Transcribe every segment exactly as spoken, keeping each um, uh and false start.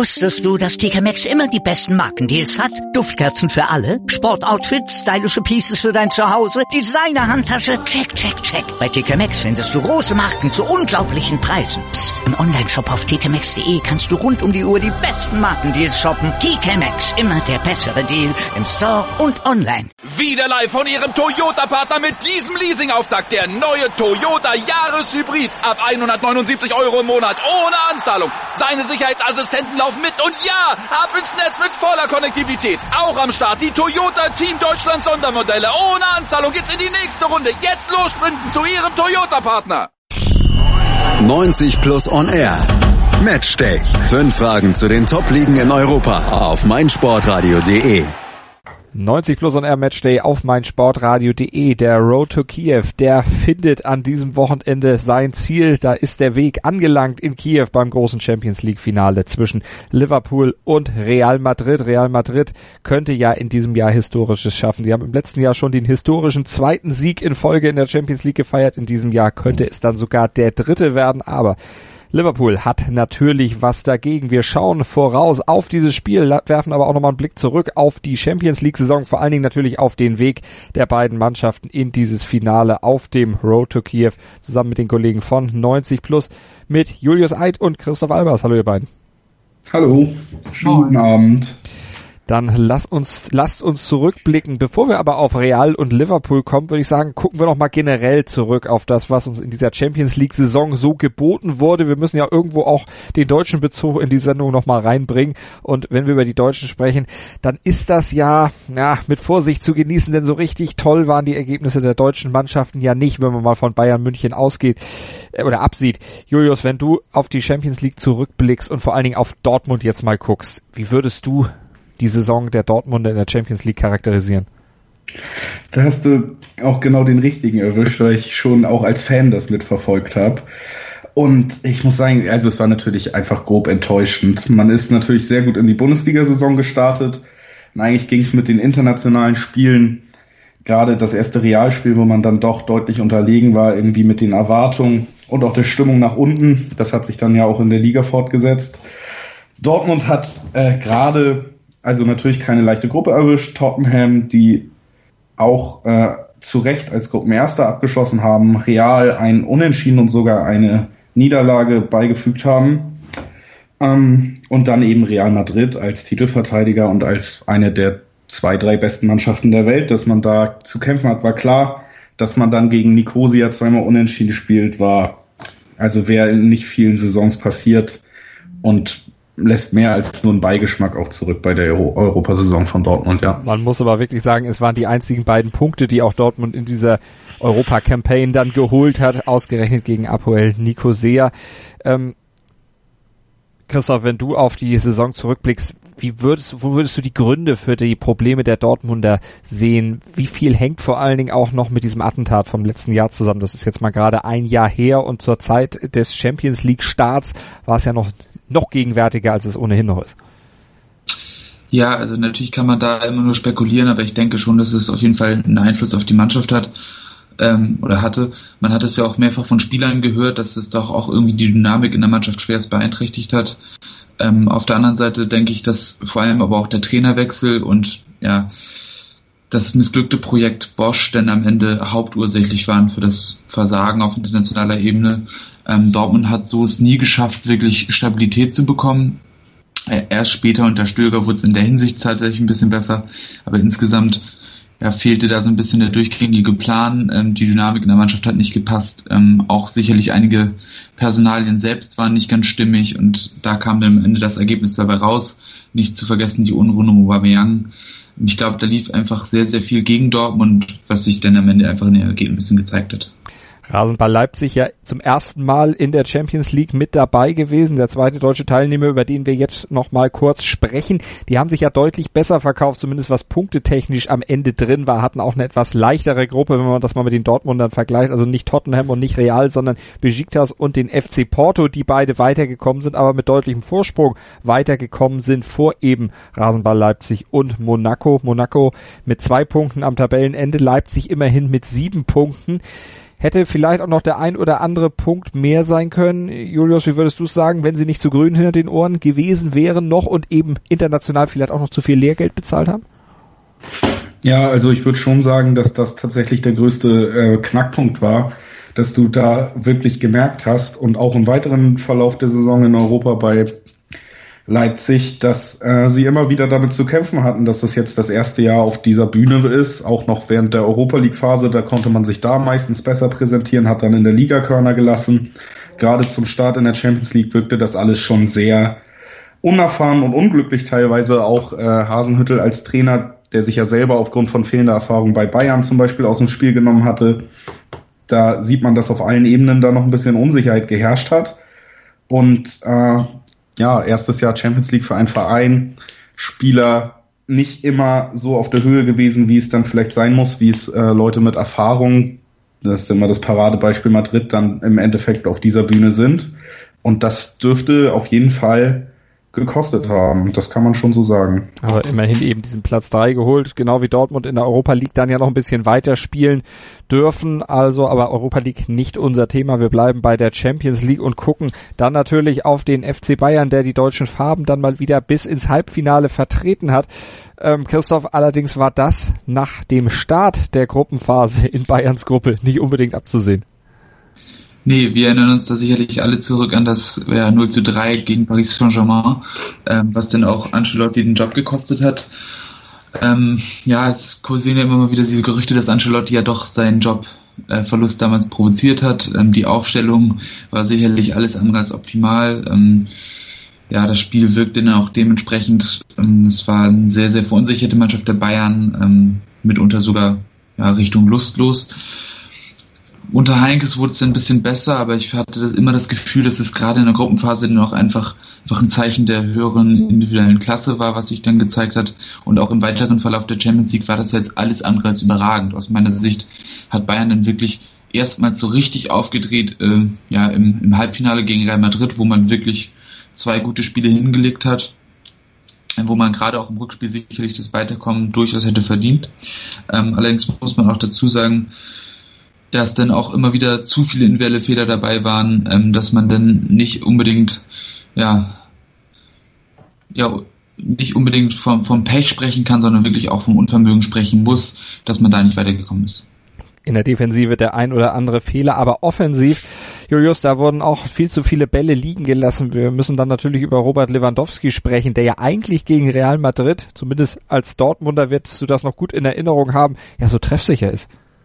Wusstest du, dass T K Maxx immer die besten Markendeals hat? Duftkerzen für alle, Sportoutfits, stylische Pieces für dein Zuhause, Designer-Handtasche, check, check, check. Bei T K Maxx findest du große Marken zu unglaublichen Preisen. Psst. Im Onlineshop auf t k maxx punkt d e kannst du rund um die Uhr die besten Markendeals shoppen. T K Maxx, immer der bessere Deal im Store und online. Wieder live von Ihrem Toyota-Partner mit diesem Leasing-Auftakt. Der neue Toyota Jahreshybrid. Ab hundertneunundsiebzig Euro im Monat ohne Anzahlung. Seine Sicherheitsassistenten laufen mit und ja, ab ins Netz mit voller Konnektivität. Auch am Start die Toyota Team Deutschland Sondermodelle. Ohne Anzahlung geht's in die nächste Runde. Jetzt los sprinten zu Ihrem Toyota-Partner. neunzig Plus On Air. Matchday. Fünf Fragen zu den Top-Ligen in Europa auf meinsportradio punkt de. neunzig Plus On Air Matchday auf meinsportradio punkt de. Der Road to Kiew, der findet an diesem Wochenende sein Ziel. Da ist der Weg angelangt in Kiew beim großen Champions League Finale zwischen Liverpool und Real Madrid. Real Madrid könnte ja in diesem Jahr Historisches schaffen. Sie haben im letzten Jahr schon den historischen zweiten Sieg in Folge in der Champions League gefeiert. In diesem Jahr könnte es dann sogar der dritte werden, aber Liverpool hat natürlich was dagegen. Wir schauen voraus auf dieses Spiel, werfen aber auch nochmal einen Blick zurück auf die Champions League-Saison, vor allen Dingen natürlich auf den Weg der beiden Mannschaften in dieses Finale auf dem Road to Kiew, zusammen mit den Kollegen von neunzig Plus, mit Julius Eid und Christoph Albers. Hallo ihr beiden. Hallo, schönen guten Abend. Dann lass uns, lasst uns zurückblicken. Bevor wir aber auf Real und Liverpool kommen, würde ich sagen, gucken wir noch mal generell zurück auf das, was uns in dieser Champions League Saison so geboten wurde. Wir müssen ja irgendwo auch den deutschen Bezug in die Sendung noch mal reinbringen. Und wenn wir über die Deutschen sprechen, dann ist das ja, ja, mit Vorsicht zu genießen, denn so richtig toll waren die Ergebnisse der deutschen Mannschaften ja nicht, wenn man mal von Bayern München ausgeht, äh, oder absieht. Julius, wenn du auf die Champions League zurückblickst und vor allen Dingen auf Dortmund jetzt mal guckst, wie würdest du die Saison der Dortmunder in der Champions League charakterisieren? Da hast du auch genau den richtigen erwischt, weil ich schon auch als Fan das mitverfolgt habe. Und ich muss sagen, also es war natürlich einfach grob enttäuschend. Man ist natürlich sehr gut in die Bundesliga-Saison gestartet. Und eigentlich ging es mit den internationalen Spielen, gerade das erste Realspiel, wo man dann doch deutlich unterlegen war, irgendwie mit den Erwartungen und auch der Stimmung nach unten. Das hat sich dann ja auch in der Liga fortgesetzt. Dortmund hat äh, gerade Also natürlich keine leichte Gruppe erwischt. Tottenham, die auch äh, zu Recht als Gruppenerster abgeschlossen haben, Real ein Unentschieden und sogar eine Niederlage beigefügt haben. Ähm, und dann eben Real Madrid als Titelverteidiger und als eine der zwei, drei besten Mannschaften der Welt. Dass man da zu kämpfen hat, war klar. Dass man dann gegen Nicosia zweimal Unentschieden spielt, war, also wäre in nicht vielen Saisons passiert und lässt mehr als nur einen Beigeschmack auch zurück bei der Euro- Europasaison von Dortmund, ja. Man muss aber wirklich sagen, es waren die einzigen beiden Punkte, die auch Dortmund in dieser Europa-Campaign dann geholt hat, ausgerechnet gegen Apoel Nicosia. Ähm, Christoph, wenn du auf die Saison zurückblickst, wie würdest, wo würdest du die Gründe für die Probleme der Dortmunder sehen? Wie viel hängt vor allen Dingen auch noch mit diesem Attentat vom letzten Jahr zusammen? Das ist jetzt mal gerade ein Jahr her und zur Zeit des Champions League Starts war es ja noch, noch gegenwärtiger, als es ohnehin noch ist. Ja, also natürlich kann man da immer nur spekulieren, aber ich denke schon, dass es auf jeden Fall einen Einfluss auf die Mannschaft hat. Ähm, oder hatte. Man hat es ja auch mehrfach von Spielern gehört, dass es doch auch irgendwie die Dynamik in der Mannschaft schwerst beeinträchtigt hat. Ähm, auf der anderen Seite denke ich, dass vor allem aber auch der Trainerwechsel und ja das missglückte Projekt Bosch dann am Ende hauptursächlich waren für das Versagen auf internationaler Ebene. Ähm, Dortmund hat so es nie geschafft, wirklich Stabilität zu bekommen. Äh, erst später unter Stöger wurde es in der Hinsicht tatsächlich ein bisschen besser, aber insgesamt ja, fehlte da so ein bisschen der durchgängige Plan. Ähm, die Dynamik in der Mannschaft hat nicht gepasst. Ähm, auch sicherlich einige Personalien selbst waren nicht ganz stimmig und da kam dann am Ende das Ergebnis dabei raus. Nicht zu vergessen die Unruhe um Aubameyang. Ich glaube, da lief einfach sehr, sehr viel gegen Dortmund, was sich dann am Ende einfach in den Ergebnissen gezeigt hat. Rasenball Leipzig ja zum ersten Mal in der Champions League mit dabei gewesen. Der zweite deutsche Teilnehmer, über den wir jetzt noch mal kurz sprechen. Die haben sich ja deutlich besser verkauft, zumindest was punktetechnisch am Ende drin war. Hatten auch eine etwas leichtere Gruppe, wenn man das mal mit den Dortmundern vergleicht. Also nicht Tottenham und nicht Real, sondern Besiktas und den F C Porto, die beide weitergekommen sind, aber mit deutlichem Vorsprung weitergekommen sind vor eben Rasenball Leipzig und Monaco. Monaco mit zwei Punkten am Tabellenende, Leipzig immerhin mit sieben Punkten. hätte vielleicht auch noch der ein oder andere Punkt mehr sein können. Julius, wie würdest du es sagen, wenn sie nicht zu grün hinter den Ohren gewesen wären noch und eben international vielleicht auch noch zu viel Lehrgeld bezahlt haben? Ja, also ich würde schon sagen, dass das tatsächlich der größte äh, Knackpunkt war, dass du da wirklich gemerkt hast und auch im weiteren Verlauf der Saison in Europa bei Leipzig, dass äh, sie immer wieder damit zu kämpfen hatten, dass das jetzt das erste Jahr auf dieser Bühne ist, auch noch während der Europa-League-Phase, da konnte man sich da meistens besser präsentieren, hat dann in der Liga Körner gelassen. Gerade zum Start in der Champions League wirkte das alles schon sehr unerfahren und unglücklich teilweise, auch äh, Hasenhüttl als Trainer, der sich ja selber aufgrund von fehlender Erfahrung bei Bayern zum Beispiel aus dem Spiel genommen hatte. Da sieht man, dass auf allen Ebenen da noch ein bisschen Unsicherheit geherrscht hat. Und äh, ja, erstes Jahr Champions League für einen Verein, Spieler nicht immer so auf der Höhe gewesen, wie es dann vielleicht sein muss, wie es äh, Leute mit Erfahrung, das ist immer das Paradebeispiel Madrid, dann im Endeffekt auf dieser Bühne sind. Und das dürfte auf jeden Fall gekostet haben. Das kann man schon so sagen. Aber immerhin eben diesen Platz drei geholt, genau wie Dortmund in der Europa League dann ja noch ein bisschen weiter spielen dürfen. Also, aber Europa League nicht unser Thema. Wir bleiben bei der Champions League und gucken dann natürlich auf den F C Bayern, der die deutschen Farben dann mal wieder bis ins Halbfinale vertreten hat. Ähm, Christoph, allerdings war das nach dem Start der Gruppenphase in Bayerns Gruppe nicht unbedingt abzusehen. Nee, wir erinnern uns da sicherlich alle zurück an das ja, null zu drei gegen Paris Saint-Germain, ähm, was dann auch Ancelotti den Job gekostet hat. Ähm, ja, es kursieren ja immer mal wieder diese Gerüchte, dass Ancelotti ja doch seinen Jobverlust äh, damals provoziert hat. Ähm, die Aufstellung war sicherlich alles andere als optimal. Ähm, ja, das Spiel wirkte dann auch dementsprechend. Ähm, es war eine sehr, sehr verunsicherte Mannschaft der Bayern, ähm, mitunter sogar ja, Richtung lustlos. Unter Heinkes wurde es dann ein bisschen besser, aber ich hatte das, immer das Gefühl, dass es gerade in der Gruppenphase dann auch einfach, einfach ein Zeichen der höheren individuellen Klasse war, was sich dann gezeigt hat. Und auch im weiteren Verlauf der Champions League war das jetzt alles andere als überragend. Aus meiner Sicht hat Bayern dann wirklich erstmals so richtig aufgedreht, äh, ja, im, im Halbfinale gegen Real Madrid, wo man wirklich zwei gute Spiele hingelegt hat, wo man gerade auch im Rückspiel sicherlich das Weiterkommen durchaus hätte verdient. Ähm, allerdings muss man auch dazu sagen, dass dann auch immer wieder zu viele individuelle Fehler dabei waren, ähm, dass man dann nicht unbedingt, ja, ja, nicht unbedingt vom, vom Pech sprechen kann, sondern wirklich auch vom Unvermögen sprechen muss, dass man da nicht weitergekommen ist. In der Defensive der ein oder andere Fehler, aber offensiv, Julius, da wurden auch viel zu viele Bälle liegen gelassen. Wir müssen dann natürlich über Robert Lewandowski sprechen, der ja eigentlich gegen Real Madrid, zumindest als Dortmunder wirst du das noch gut in Erinnerung haben, ja so treffsicher ist.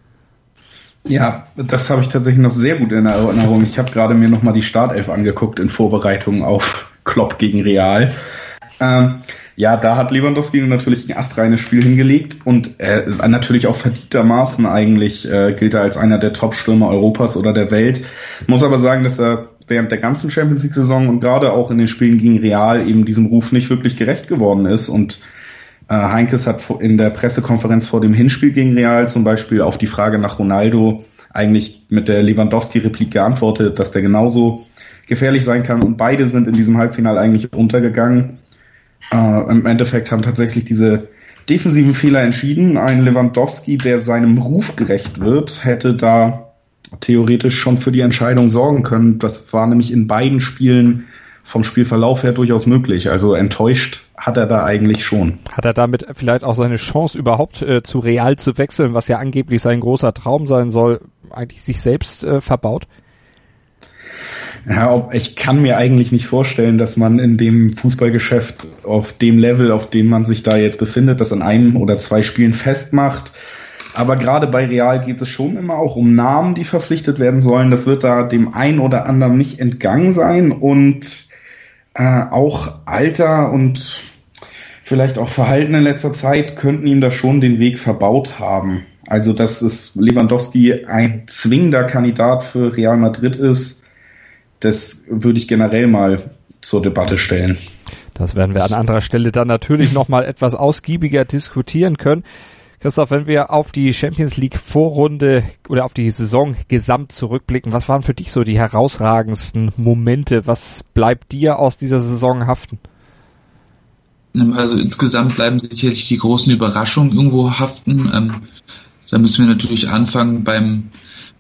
Ja, das habe ich tatsächlich noch sehr gut in Erinnerung. Ich habe gerade mir nochmal die Startelf angeguckt in Vorbereitung auf Klopp gegen Real. Ähm, ja, da hat Lewandowski natürlich ein astreines Spiel hingelegt und er ist natürlich auch verdientermaßen eigentlich, äh, gilt er als einer der Top-Stürmer Europas oder der Welt. Muss aber sagen, dass er während der ganzen Champions League-Saison und gerade auch in den Spielen gegen Real eben diesem Ruf nicht wirklich gerecht geworden ist. Und äh, Heinkes hat in der Pressekonferenz vor dem Hinspiel gegen Real zum Beispiel auf die Frage nach Ronaldo eigentlich mit der Lewandowski-Replik geantwortet, dass der genauso gefährlich sein kann. Und beide sind in diesem Halbfinale eigentlich untergegangen. Uh, im Endeffekt haben tatsächlich diese defensiven Fehler entschieden. Ein Lewandowski, der seinem Ruf gerecht wird, hätte da theoretisch schon für die Entscheidung sorgen können. Das war nämlich in beiden Spielen vom Spielverlauf her durchaus möglich. Also enttäuscht hat er da eigentlich schon. Hat er damit vielleicht auch seine Chance überhaupt äh, zu Real zu wechseln, was ja angeblich sein großer Traum sein soll, eigentlich sich selbst äh, verbaut? Ja, ich kann mir eigentlich nicht vorstellen, dass man in dem Fußballgeschäft auf dem Level, auf dem man sich da jetzt befindet, das an einem oder zwei Spielen festmacht. Aber gerade bei Real geht es schon immer auch um Namen, die verpflichtet werden sollen. Das wird da dem einen oder anderen nicht entgangen sein. Und äh, auch Alter und vielleicht auch Verhalten in letzter Zeit könnten ihm da schon den Weg verbaut haben. Also, dass es Lewandowski ein zwingender Kandidat für Real Madrid ist, das würde ich generell mal zur Debatte stellen. Das werden wir an anderer Stelle dann natürlich nochmal etwas ausgiebiger diskutieren können. Christoph, wenn wir auf die Champions League Vorrunde oder auf die Saison gesamt zurückblicken, was waren für dich so die herausragendsten Momente? Was bleibt dir aus dieser Saison haften? Also insgesamt bleiben sicherlich die großen Überraschungen irgendwo haften. Ähm, da müssen wir natürlich anfangen beim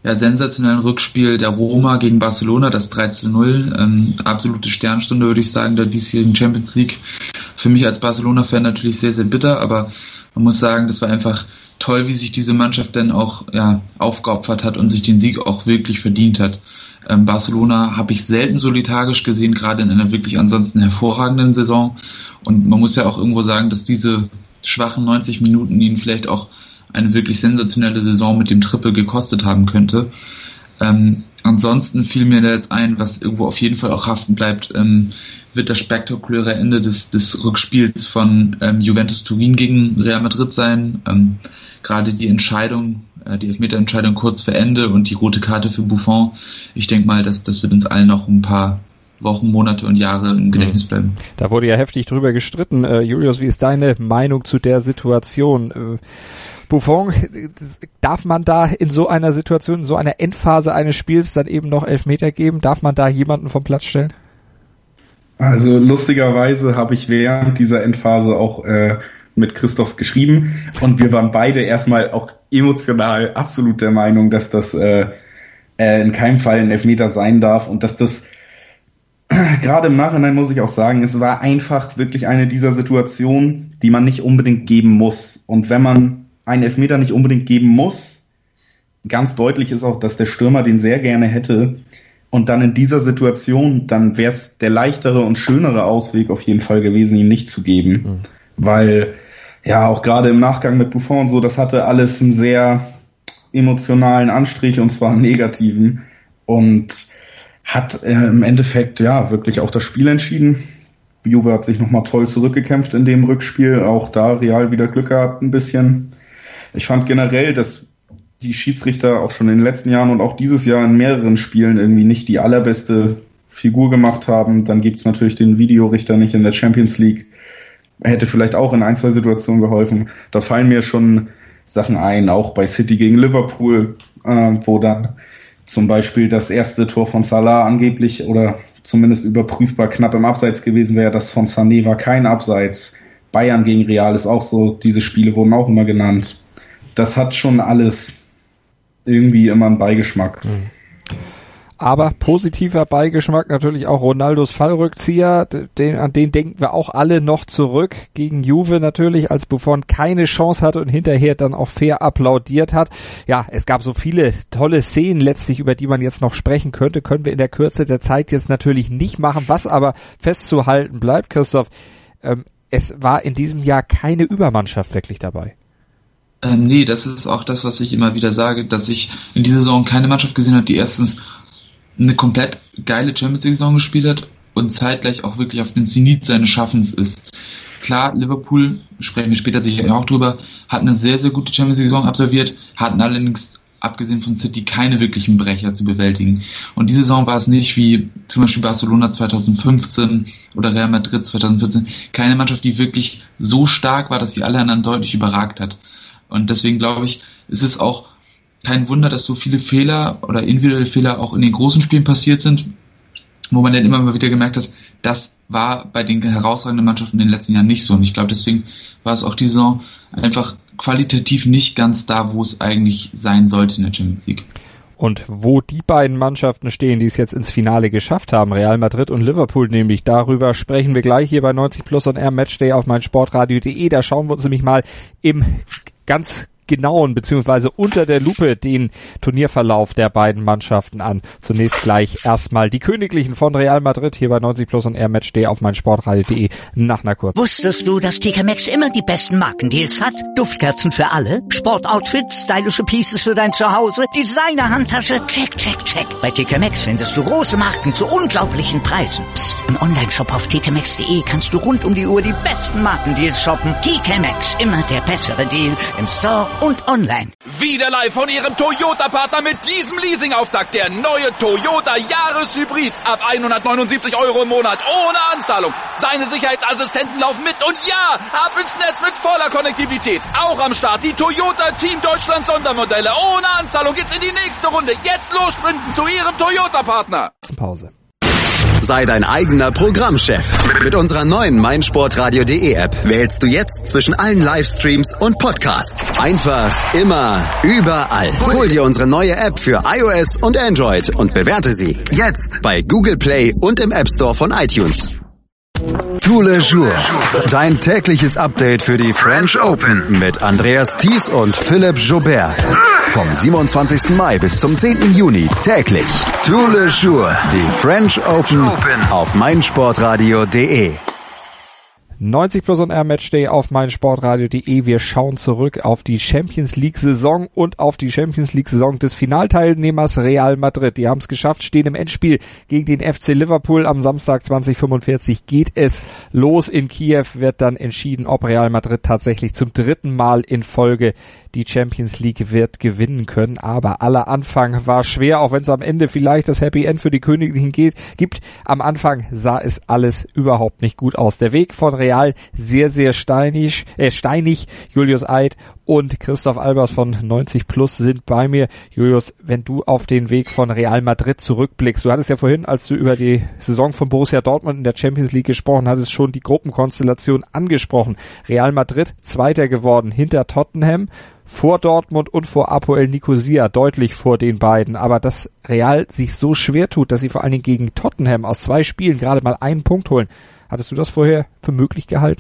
ja, sensationellen Rückspiel der Roma gegen Barcelona, das drei zu null. Ähm, absolute Sternstunde, würde ich sagen, der diesjährigen Champions League. Für mich als Barcelona-Fan natürlich sehr, sehr bitter, aber man muss sagen, das war einfach toll, wie sich diese Mannschaft dann auch ja, aufgeopfert hat und sich den Sieg auch wirklich verdient hat. Ähm, Barcelona habe ich selten so lethargisch gesehen, gerade in einer wirklich ansonsten hervorragenden Saison. Und man muss ja auch irgendwo sagen, dass diese schwachen neunzig Minuten ihnen vielleicht auch eine wirklich sensationelle Saison mit dem Triple gekostet haben könnte. Ähm, ansonsten fiel mir da jetzt ein, was irgendwo auf jeden Fall auch haften bleibt, ähm, wird das spektakuläre Ende des, des Rückspiels von ähm, Juventus Turin gegen Real Madrid sein. Ähm, gerade die Entscheidung, äh, die Elfmeterentscheidung kurz vor Ende und die rote Karte für Buffon. Ich denke mal, dass das wird uns allen noch ein paar Wochen, Monate und Jahre im Gedächtnis bleiben. Da wurde ja heftig drüber gestritten. Äh, Julius, wie ist deine Meinung zu der Situation? Äh, Buffon, darf man da in so einer Situation, in so einer Endphase eines Spiels dann eben noch Elfmeter geben? Darf man da jemanden vom Platz stellen? Also lustigerweise habe ich während dieser Endphase auch äh, mit Christoph geschrieben und wir waren beide erstmal auch emotional absolut der Meinung, dass das äh, äh, in keinem Fall ein Elfmeter sein darf und dass das gerade im Nachhinein muss ich auch sagen, es war einfach wirklich eine dieser Situationen, die man nicht unbedingt geben muss. Und wenn man einen Elfmeter nicht unbedingt geben muss, ganz deutlich ist auch, dass der Stürmer den sehr gerne hätte. Und dann in dieser Situation, dann wäre es der leichtere und schönere Ausweg auf jeden Fall gewesen, ihn nicht zu geben. Mhm. Weil, ja, auch gerade im Nachgang mit Buffon und so, das hatte alles einen sehr emotionalen Anstrich und zwar einen negativen. Und hat äh, im Endeffekt, ja, wirklich auch das Spiel entschieden. Juve hat sich nochmal toll zurückgekämpft in dem Rückspiel. Auch da Real wieder Glück gehabt ein bisschen. Ich fand generell, dass die Schiedsrichter auch schon in den letzten Jahren und auch dieses Jahr in mehreren Spielen irgendwie nicht die allerbeste Figur gemacht haben. Dann gibt's natürlich den Videorichter nicht in der Champions League. Er hätte vielleicht auch in ein, zwei Situationen geholfen. Da fallen mir schon Sachen ein, auch bei City gegen Liverpool, äh, wo dann zum Beispiel das erste Tor von Salah angeblich oder zumindest überprüfbar knapp im Abseits gewesen wäre. Das von Sané war kein Abseits. Bayern gegen Real ist auch so. Diese Spiele wurden auch immer genannt. Das hat schon alles irgendwie immer einen Beigeschmack. Mhm. Aber positiver Beigeschmack natürlich auch Ronaldos Fallrückzieher, den, an den denken wir auch alle noch zurück, gegen Juve natürlich, als Buffon keine Chance hatte und hinterher dann auch fair applaudiert hat. Ja, es gab so viele tolle Szenen letztlich, über die man jetzt noch sprechen könnte, können wir in der Kürze der Zeit jetzt natürlich nicht machen, was aber festzuhalten bleibt, Christoph, ähm, es war in diesem Jahr keine Übermannschaft wirklich dabei. Ähm, nee, das ist auch das, was ich immer wieder sage, dass ich in dieser Saison keine Mannschaft gesehen habe, die erstens eine komplett geile Champions League Saison gespielt hat und zeitgleich auch wirklich auf dem Zenit seines Schaffens ist. Klar, Liverpool, sprechen wir später sicher auch drüber, hat eine sehr, sehr gute Champions League Saison absolviert, hatten allerdings, abgesehen von City, keine wirklichen Brecher zu bewältigen. Und diese Saison war es nicht wie zum Beispiel Barcelona zwanzig fünfzehn oder Real Madrid zwanzig vierzehn, keine Mannschaft, die wirklich so stark war, dass sie alle anderen deutlich überragt hat. Und deswegen glaube ich, ist es auch kein Wunder, dass so viele Fehler oder individuelle Fehler auch in den großen Spielen passiert sind, wo man dann immer mal wieder gemerkt hat, das war bei den herausragenden Mannschaften in den letzten Jahren nicht so. Und ich glaube, deswegen war es auch die Saison einfach qualitativ nicht ganz da, wo es eigentlich sein sollte in der Champions League. Und wo die beiden Mannschaften stehen, die es jetzt ins Finale geschafft haben, Real Madrid und Liverpool nämlich, darüber sprechen wir gleich hier bei neunzig Plus on Air Matchday auf meinsportradio punkt de. Da schauen wir uns nämlich mal im ganz genauen beziehungsweise unter der Lupe den Turnierverlauf der beiden Mannschaften an. Zunächst gleich erstmal die Königlichen von Real Madrid hier bei neunzig Plus on Air Matchday auf meinsportradio punkt de nach einer kurzen. Wusstest du, dass T K Maxx immer die besten Markendeals hat? Duftkerzen für alle, Sportoutfits, stylische Pieces für dein Zuhause, Designer-Handtasche, check, check, check. Bei T K Maxx findest du große Marken zu unglaublichen Preisen. Psst. Im Onlineshop auf t k maxx punkt de kannst du rund um die Uhr die besten Markendeals shoppen. T K Maxx, immer der bessere Deal im Store und online. Wieder live von Ihrem Toyota-Partner mit diesem Leasing-Auftakt. Der neue Toyota Jahreshybrid. Ab hundertneunundsiebzig Euro im Monat. Ohne Anzahlung. Seine Sicherheitsassistenten laufen mit. Und ja, ab ins Netz mit voller Konnektivität. Auch am Start die Toyota Team Deutschland Sondermodelle. Ohne Anzahlung geht's in die nächste Runde. Jetzt los sprinten zu Ihrem Toyota-Partner. Pause. Sei dein eigener Programmchef. Mit unserer neuen meinsportradio.de App wählst du jetzt zwischen allen Livestreams und Podcasts. Einfach, immer, überall. Hol dir unsere neue App für iOS und Android und bewerte sie jetzt bei Google Play und im App Store von iTunes. Tous les jours. Dein tägliches Update für die French Open mit Andreas Thies und Philipp Joubert. Vom siebenundzwanzigsten Mai bis zum zehnten Juni täglich. Tous les jours. Die French Open auf meinsportradio punkt de. neunzig plus on Air Matchday auf meinsportradio punkt de. Wir schauen zurück auf die Champions League Saison und auf die Champions League Saison des Finalteilnehmers Real Madrid. Die haben es geschafft, stehen im Endspiel gegen den F C Liverpool. Am Samstag zwanzig fünfundvierzig geht es los. In Kiew wird dann entschieden, ob Real Madrid tatsächlich zum dritten Mal in Folge die Champions League wird gewinnen können. Aber aller Anfang war schwer, auch wenn es am Ende vielleicht das Happy End für die Königlichen geht, gibt. Am Anfang sah es alles überhaupt nicht gut aus. Der Weg von Real sehr, sehr steinig, äh, steinig. Julius Eid und Christoph Albers von neunzig plus sind bei mir. Julius, wenn du auf den Weg von Real Madrid zurückblickst, du hattest ja vorhin, als du über die Saison von Borussia Dortmund in der Champions League gesprochen hattest, schon die Gruppenkonstellation angesprochen. Real Madrid Zweiter geworden hinter Tottenham, vor Dortmund und vor Apoel Nicosia, deutlich vor den beiden. Aber dass Real sich so schwer tut, dass sie vor allen Dingen gegen Tottenham aus zwei Spielen gerade mal einen Punkt holen, hattest du das vorher für möglich gehalten?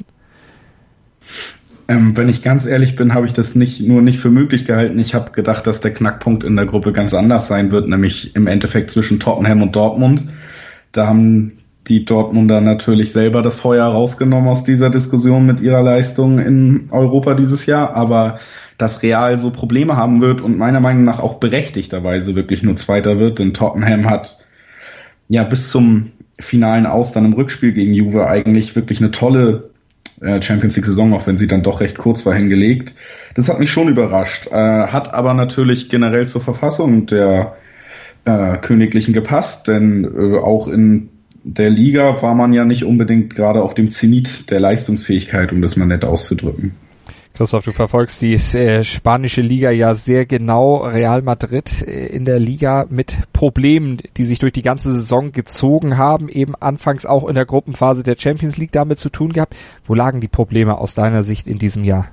Ähm, wenn ich ganz ehrlich bin, habe ich das nicht nur nicht für möglich gehalten. Ich habe gedacht, dass der Knackpunkt in der Gruppe ganz anders sein wird, nämlich im Endeffekt zwischen Tottenham und Dortmund. Da haben die Dortmunder natürlich selber das Feuer rausgenommen aus dieser Diskussion mit ihrer Leistung in Europa dieses Jahr, aber dass Real so Probleme haben wird und meiner Meinung nach auch berechtigterweise wirklich nur Zweiter wird, denn Tottenham hat ja bis zum finalen Aus dann im Rückspiel gegen Juve eigentlich wirklich eine tolle äh, Champions League Saison, auch wenn sie dann doch recht kurz war, hingelegt. Das hat mich schon überrascht, äh, hat aber natürlich generell zur Verfassung der äh, Königlichen gepasst, denn äh, auch in der Liga war man ja nicht unbedingt gerade auf dem Zenit der Leistungsfähigkeit, um das mal nett auszudrücken. Christoph, du verfolgst die äh, spanische Liga ja sehr genau. Real Madrid äh, in der Liga mit Problemen, die sich durch die ganze Saison gezogen haben, eben anfangs auch in der Gruppenphase der Champions League damit zu tun gehabt. Wo lagen die Probleme aus deiner Sicht in diesem Jahr?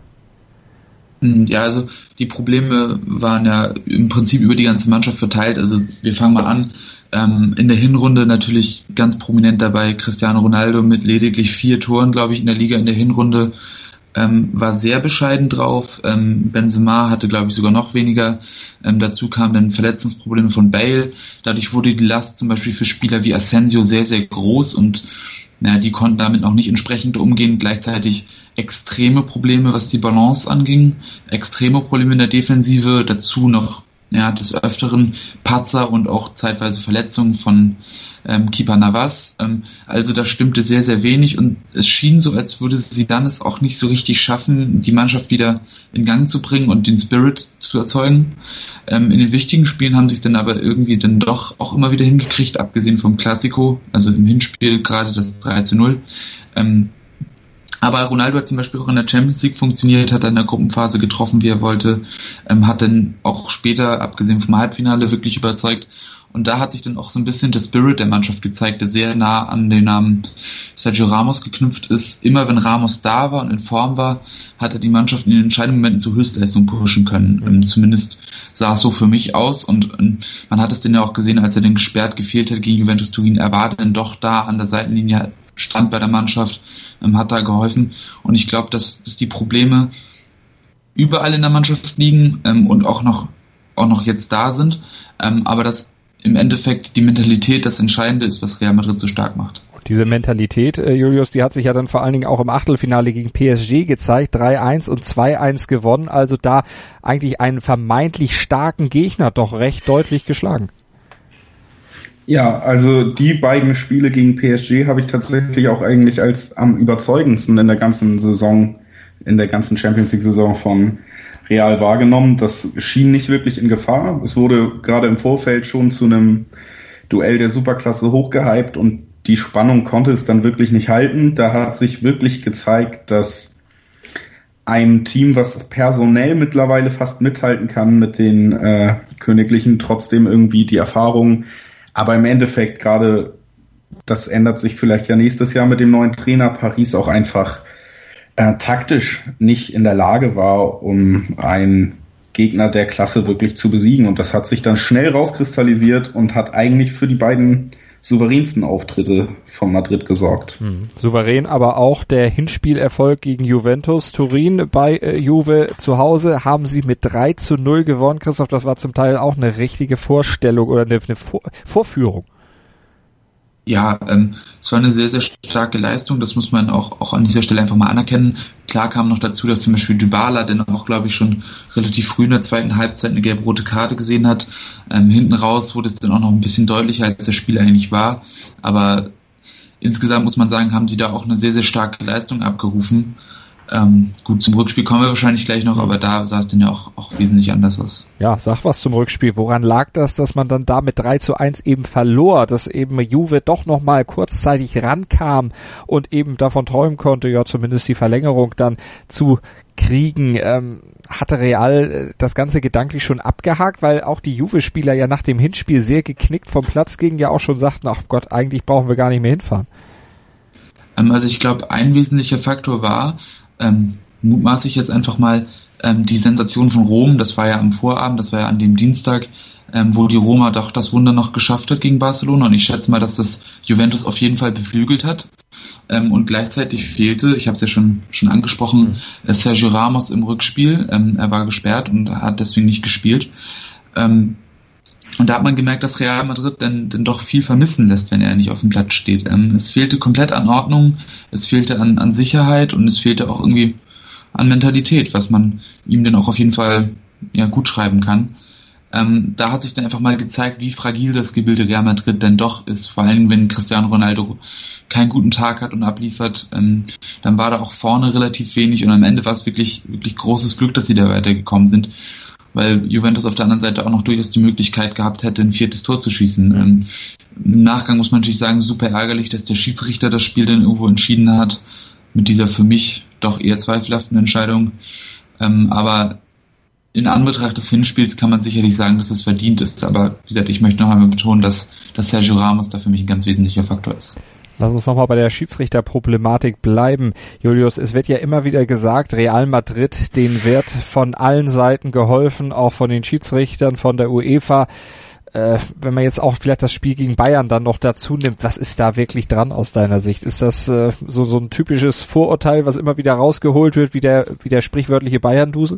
Ja, also die Probleme waren ja im Prinzip über die ganze Mannschaft verteilt. Also wir fangen mal an. Ähm, in der Hinrunde natürlich ganz prominent dabei Cristiano Ronaldo mit lediglich vier Toren, glaube ich, in der Liga in der Hinrunde. Ähm, war sehr bescheiden drauf. Ähm, Benzema hatte, glaube ich, sogar noch weniger. Ähm, dazu kamen dann Verletzungsprobleme von Bale. Dadurch wurde die Last zum Beispiel für Spieler wie Asensio sehr, sehr groß und ja, die konnten damit noch nicht entsprechend umgehen. Gleichzeitig extreme Probleme, was die Balance anging. Extreme Probleme in der Defensive. Dazu noch ja, des Öfteren Patzer und auch zeitweise Verletzungen von ähm, Keeper Navas. Ähm, also da stimmte sehr, sehr wenig und es schien so, als würde sie dann es auch nicht so richtig schaffen, die Mannschaft wieder in Gang zu bringen und den Spirit zu erzeugen. Ähm, in den wichtigen Spielen haben sie es dann aber irgendwie dann doch auch immer wieder hingekriegt, abgesehen vom Classico, also im Hinspiel gerade das drei zu null. Ähm, Aber Ronaldo hat zum Beispiel auch in der Champions League funktioniert, hat in der Gruppenphase getroffen, wie er wollte, ähm, hat dann auch später, abgesehen vom Halbfinale, wirklich überzeugt. Und da hat sich dann auch so ein bisschen der Spirit der Mannschaft gezeigt, der sehr nah an den Namen Sergio Ramos geknüpft ist. Immer wenn Ramos da war und in Form war, hat er die Mannschaft in den entscheidenden Momenten zur Höchstleistung pushen können. Ähm, zumindest sah es so für mich aus. Und ähm, man hat es dann ja auch gesehen, als er dann gesperrt gefehlt hat gegen Juventus Turin. Er war dann doch da an der Seitenlinie, stand bei der Mannschaft, ähm, hat da geholfen. Und ich glaube, dass, dass die Probleme überall in der Mannschaft liegen ähm, und auch noch, auch noch jetzt da sind. Ähm, aber dass im Endeffekt die Mentalität das Entscheidende ist, was Real Madrid so stark macht. Diese Mentalität, äh, Julius, die hat sich ja dann vor allen Dingen auch im Achtelfinale gegen P S G gezeigt, drei eins und zwei eins gewonnen, also da eigentlich einen vermeintlich starken Gegner doch recht deutlich geschlagen. Ja, also die beiden Spiele gegen P S G habe ich tatsächlich auch eigentlich als am überzeugendsten in der ganzen Saison, in der ganzen Champions League-Saison von Real wahrgenommen. Das schien nicht wirklich in Gefahr. Es wurde gerade im Vorfeld schon zu einem Duell der Superklasse hochgehypt und die Spannung konnte es dann wirklich nicht halten. Da hat sich wirklich gezeigt, dass ein Team, was personell mittlerweile fast mithalten kann mit den äh, Königlichen, trotzdem irgendwie die Erfahrung, aber im Endeffekt gerade das ändert sich vielleicht ja nächstes Jahr mit dem neuen Trainer, Paris auch einfach äh, taktisch nicht in der Lage war, um einen Gegner der Klasse wirklich zu besiegen. Und das hat sich dann schnell rauskristallisiert und hat eigentlich für die beiden souveränsten Auftritte von Madrid gesorgt. Hm. Souverän aber auch der Hinspielerfolg gegen Juventus Turin. Bei äh, Juve zu Hause haben sie mit drei zu null gewonnen. Christoph, das war zum Teil auch eine richtige Vorstellung oder eine, eine Vor- Vorführung. Ja, ähm, es war eine sehr, sehr starke Leistung, das muss man auch, auch an dieser Stelle einfach mal anerkennen. Klar kam noch dazu, dass zum Beispiel Dybala, der auch, glaube ich, schon relativ früh in der zweiten Halbzeit eine gelb-rote Karte gesehen hat. Ähm, hinten raus wurde es dann auch noch ein bisschen deutlicher, als das Spiel eigentlich war. Aber insgesamt muss man sagen, haben die da auch eine sehr, sehr starke Leistung abgerufen. Ähm, gut, zum Rückspiel kommen wir wahrscheinlich gleich noch, aber da sah es dann ja auch, auch wesentlich anders aus. Ja, sag was zum Rückspiel. Woran lag das, dass man dann da mit drei zu eins eben verlor, dass eben Juve doch nochmal kurzzeitig rankam und eben davon träumen konnte, ja zumindest die Verlängerung dann zu kriegen? Ähm, hatte Real das Ganze gedanklich schon abgehakt, weil auch die Juve-Spieler ja nach dem Hinspiel sehr geknickt vom Platz gingen, ja auch schon sagten, ach Gott, eigentlich brauchen wir gar nicht mehr hinfahren. Ähm, also ich glaube, ein wesentlicher Faktor war, Ähm, mutmaße ich jetzt einfach mal, ähm, die Sensation von Rom, das war ja am Vorabend, das war ja an dem Dienstag, ähm, wo die Roma doch das Wunder noch geschafft hat gegen Barcelona, und ich schätze mal, dass das Juventus auf jeden Fall beflügelt hat, ähm, und gleichzeitig fehlte, ich habe es ja schon schon angesprochen, mhm. Sergio Ramos im Rückspiel, ähm, er war gesperrt und hat deswegen nicht gespielt, ähm, und da hat man gemerkt, dass Real Madrid dann, dann doch viel vermissen lässt, wenn er nicht auf dem Platz steht. Ähm, es fehlte komplett an Ordnung, es fehlte an, an Sicherheit und es fehlte auch irgendwie an Mentalität, was man ihm dann auch auf jeden Fall ja, gut schreiben kann. Ähm, da hat sich dann einfach mal gezeigt, wie fragil das Gebilde Real Madrid denn doch ist. Vor allem, wenn Cristiano Ronaldo keinen guten Tag hat und abliefert, ähm, dann war da auch vorne relativ wenig und am Ende war es wirklich, wirklich großes Glück, dass sie da weitergekommen sind, weil Juventus auf der anderen Seite auch noch durchaus die Möglichkeit gehabt hätte, ein viertes Tor zu schießen. Mhm. Ähm, Im Nachgang muss man natürlich sagen, super ärgerlich, dass der Schiedsrichter das Spiel dann irgendwo entschieden hat, mit dieser für mich doch eher zweifelhaften Entscheidung. Ähm, aber in Anbetracht des Hinspiels kann man sicherlich sagen, dass es verdient ist. Aber wie gesagt, ich möchte noch einmal betonen, dass, dass Sergio Ramos da für mich ein ganz wesentlicher Faktor ist. Lass uns nochmal bei der Schiedsrichterproblematik bleiben. Julius, es wird ja immer wieder gesagt, Real Madrid, denen wird von allen Seiten geholfen, auch von den Schiedsrichtern, von der UEFA. Äh, wenn man jetzt auch vielleicht das Spiel gegen Bayern dann noch dazu nimmt, was ist da wirklich dran aus deiner Sicht? Ist das äh, so, so ein typisches Vorurteil, was immer wieder rausgeholt wird, wie der, wie der sprichwörtliche Bayern-Dusel?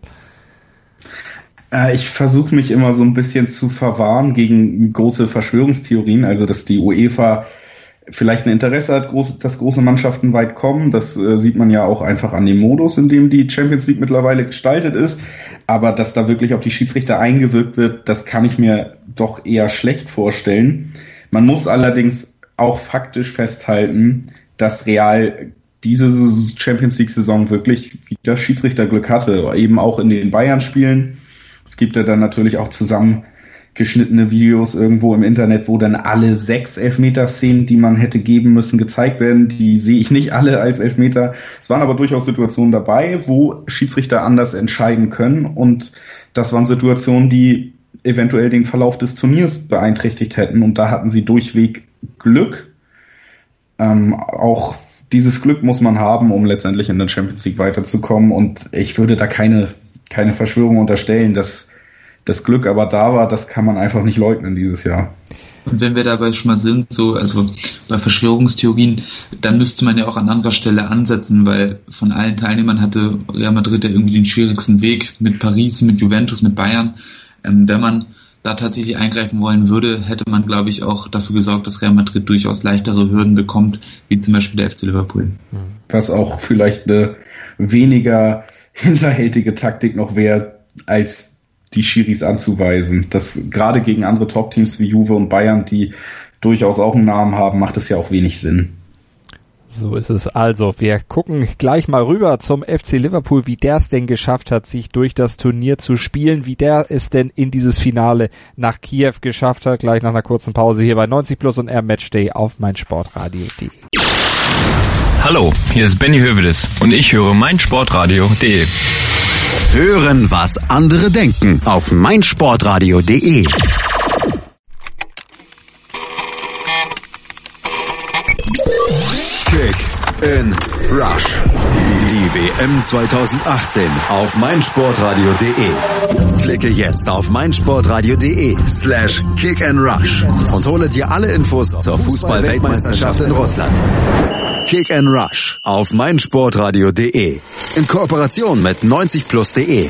Ich versuche mich immer so ein bisschen zu verwahren gegen große Verschwörungstheorien, also dass die UEFA vielleicht ein Interesse hat, groß, dass große Mannschaften weit kommen. Das äh, sieht man ja auch einfach an dem Modus, in dem die Champions League mittlerweile gestaltet ist. Aber dass da wirklich auf die Schiedsrichter eingewirkt wird, das kann ich mir doch eher schlecht vorstellen. Man muss allerdings auch faktisch festhalten, dass Real diese Champions League-Saison wirklich wieder Schiedsrichterglück hatte, eben auch in den Bayern-Spielen. Es gibt ja dann natürlich auch zusammengeschnittene Videos irgendwo im Internet, wo dann alle sechs Elfmeter-Szenen, die man hätte geben müssen, gezeigt werden. Die sehe ich nicht alle als Elfmeter. Es waren aber durchaus Situationen dabei, wo Schiedsrichter anders entscheiden können. Und das waren Situationen, die eventuell den Verlauf des Turniers beeinträchtigt hätten. Und da hatten sie durchweg Glück. Ähm, auch dieses Glück muss man haben, um letztendlich in der Champions League weiterzukommen. Und ich würde da keine keine Verschwörung unterstellen, dass das Glück aber da war, das kann man einfach nicht leugnen dieses Jahr. Und wenn wir dabei schon mal sind, so, also bei Verschwörungstheorien, dann müsste man ja auch an anderer Stelle ansetzen, weil von allen Teilnehmern hatte Real Madrid ja irgendwie den schwierigsten Weg mit Paris, mit Juventus, mit Bayern. Ähm, wenn man da tatsächlich eingreifen wollen würde, hätte man, glaube ich, auch dafür gesorgt, dass Real Madrid durchaus leichtere Hürden bekommt, wie zum Beispiel der F C Liverpool. Was auch vielleicht eine weniger hinterhältige Taktik noch wäre, als die Schiris anzuweisen. Das gerade gegen andere Top-Teams wie Juve und Bayern, die durchaus auch einen Namen haben, macht es ja auch wenig Sinn. So ist es also. Wir gucken gleich mal rüber zum F C Liverpool, wie der es denn geschafft hat, sich durch das Turnier zu spielen, wie der es denn in dieses Finale nach Kiew geschafft hat. Gleich nach einer kurzen Pause hier bei neunzig Plus und R Matchday auf meinsportradio punkt de. Hallo, hier ist Benny Hövedes und ich höre meinsportradio punkt de. Hören, was andere denken auf meinsportradio punkt de. in Rush. Die W M zwanzig achtzehn auf meinsportradio.de. Klicke jetzt auf meinsportradio.de slash kick and rush und hole dir alle Infos zur Fußball-Weltmeisterschaft in Russland. Kick and Rush auf meinsportradio.de in Kooperation mit neunzig plus punkt de.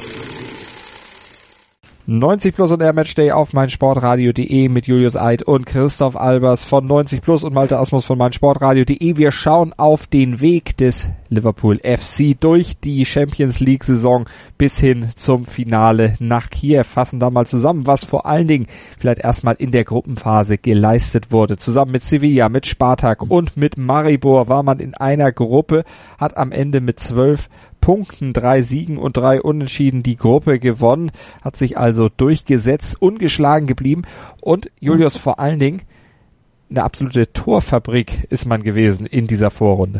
neunzig plus und Air Matchday auf meinsportradio.de mit Julius Eid und Christoph Albers von neunzig plus und Malte Asmus von meinsportradio.de. Wir schauen auf den Weg des Liverpool F C durch die Champions League Saison bis hin zum Finale nach Kiew. Fassen da mal zusammen, was vor allen Dingen vielleicht erstmal in der Gruppenphase geleistet wurde. Zusammen mit Sevilla, mit Spartak und mit Maribor war man in einer Gruppe, hat am Ende mit zwölf Punkten, drei Siegen und drei Unentschieden die Gruppe gewonnen, hat sich also durchgesetzt, ungeschlagen geblieben und Julius, vor allen Dingen eine absolute Torfabrik ist man gewesen in dieser Vorrunde.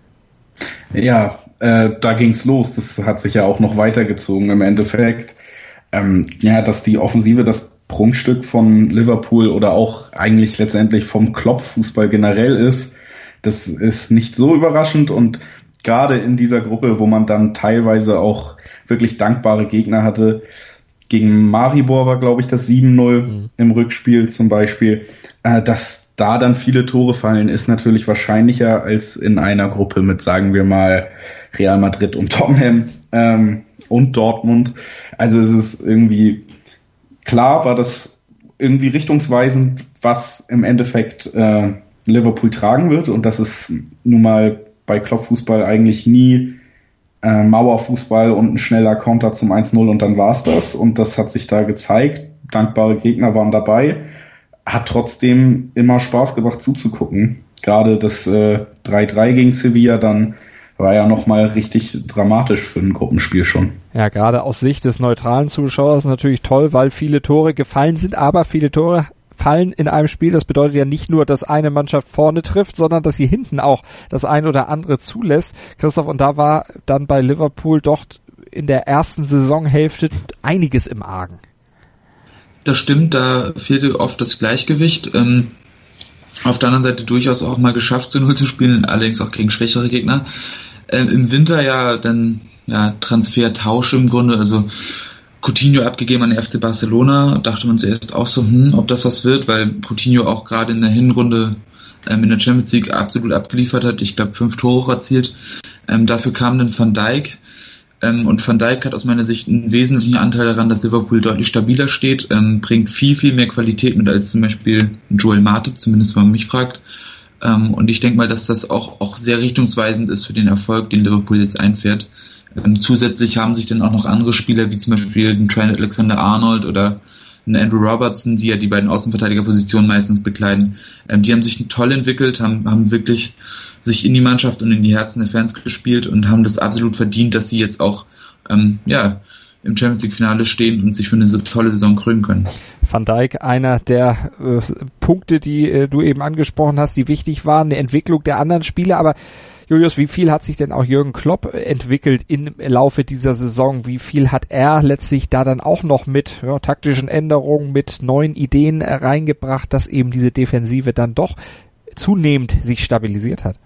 Ja, äh, da ging's los. Das hat sich ja auch noch weitergezogen im Endeffekt. Ähm, ja, dass die Offensive das Prunkstück von Liverpool oder auch eigentlich letztendlich vom Klopp-Fußball generell ist, das ist nicht so überraschend und gerade in dieser Gruppe, wo man dann teilweise auch wirklich dankbare Gegner hatte. Gegen Maribor war, glaube ich, das sieben null mhm. im Rückspiel zum Beispiel. Äh, dass da dann viele Tore fallen, ist natürlich wahrscheinlicher als in einer Gruppe mit, sagen wir mal, Real Madrid und Tottenham ähm, und Dortmund. Also es ist irgendwie, klar war das irgendwie richtungsweisend, was im Endeffekt äh, Liverpool tragen wird und das ist nun mal bei Klopp-Fußball eigentlich nie äh, Mauerfußball und ein schneller Konter zum eins null und dann war's das. Und das hat sich da gezeigt. Dankbare Gegner waren dabei. Hat trotzdem immer Spaß gemacht zuzugucken. Gerade das äh, drei drei gegen Sevilla dann war ja nochmal richtig dramatisch für ein Gruppenspiel schon. Ja, gerade aus Sicht des neutralen Zuschauers natürlich toll, weil viele Tore gefallen sind, aber viele Tore fallen in einem Spiel. Das bedeutet ja nicht nur, dass eine Mannschaft vorne trifft, sondern dass sie hinten auch das ein oder andere zulässt. Christoph, und da war dann bei Liverpool doch in der ersten Saisonhälfte einiges im Argen. Das stimmt, da fehlte oft das Gleichgewicht. Ähm, auf der anderen Seite durchaus auch mal geschafft, zu null zu spielen, allerdings auch gegen schwächere Gegner. Ähm, im Winter ja dann ja Transfertausch im Grunde, also Coutinho abgegeben an den F C Barcelona, dachte man zuerst auch so, hm, ob das was wird, weil Coutinho auch gerade in der Hinrunde ähm, in der Champions League absolut abgeliefert hat. Ich glaube, fünf Tore erzielt. Ähm, dafür kam dann Van Dijk. Ähm, und Van Dijk hat aus meiner Sicht einen wesentlichen Anteil daran, dass Liverpool deutlich stabiler steht, ähm, bringt viel, viel mehr Qualität mit als zum Beispiel Joel Matip, zumindest wenn man mich fragt. Ähm, und ich denke mal, dass das auch, auch sehr richtungsweisend ist für den Erfolg, den Liverpool jetzt einfährt. Ähm, zusätzlich haben sich dann auch noch andere Spieler, wie zum Beispiel ein Trent Alexander-Arnold oder ein Andrew Robertson, die ja die beiden Außenverteidigerpositionen meistens bekleiden. Ähm, die haben sich toll entwickelt, haben, haben wirklich sich in die Mannschaft und in die Herzen der Fans gespielt und haben das absolut verdient, dass sie jetzt auch ähm, ja im Champions League Finale stehen und sich für eine so tolle Saison krönen können. Van Dijk, einer der äh, Punkte, die äh, du eben angesprochen hast, die wichtig waren, die Entwicklung der anderen Spieler, aber Julius, wie viel hat sich denn auch Jürgen Klopp entwickelt im Laufe dieser Saison? Wie viel hat er letztlich da dann auch noch mit ja, taktischen Änderungen, mit neuen Ideen äh, reingebracht, dass eben diese Defensive dann doch zunehmend sich stabilisiert hat?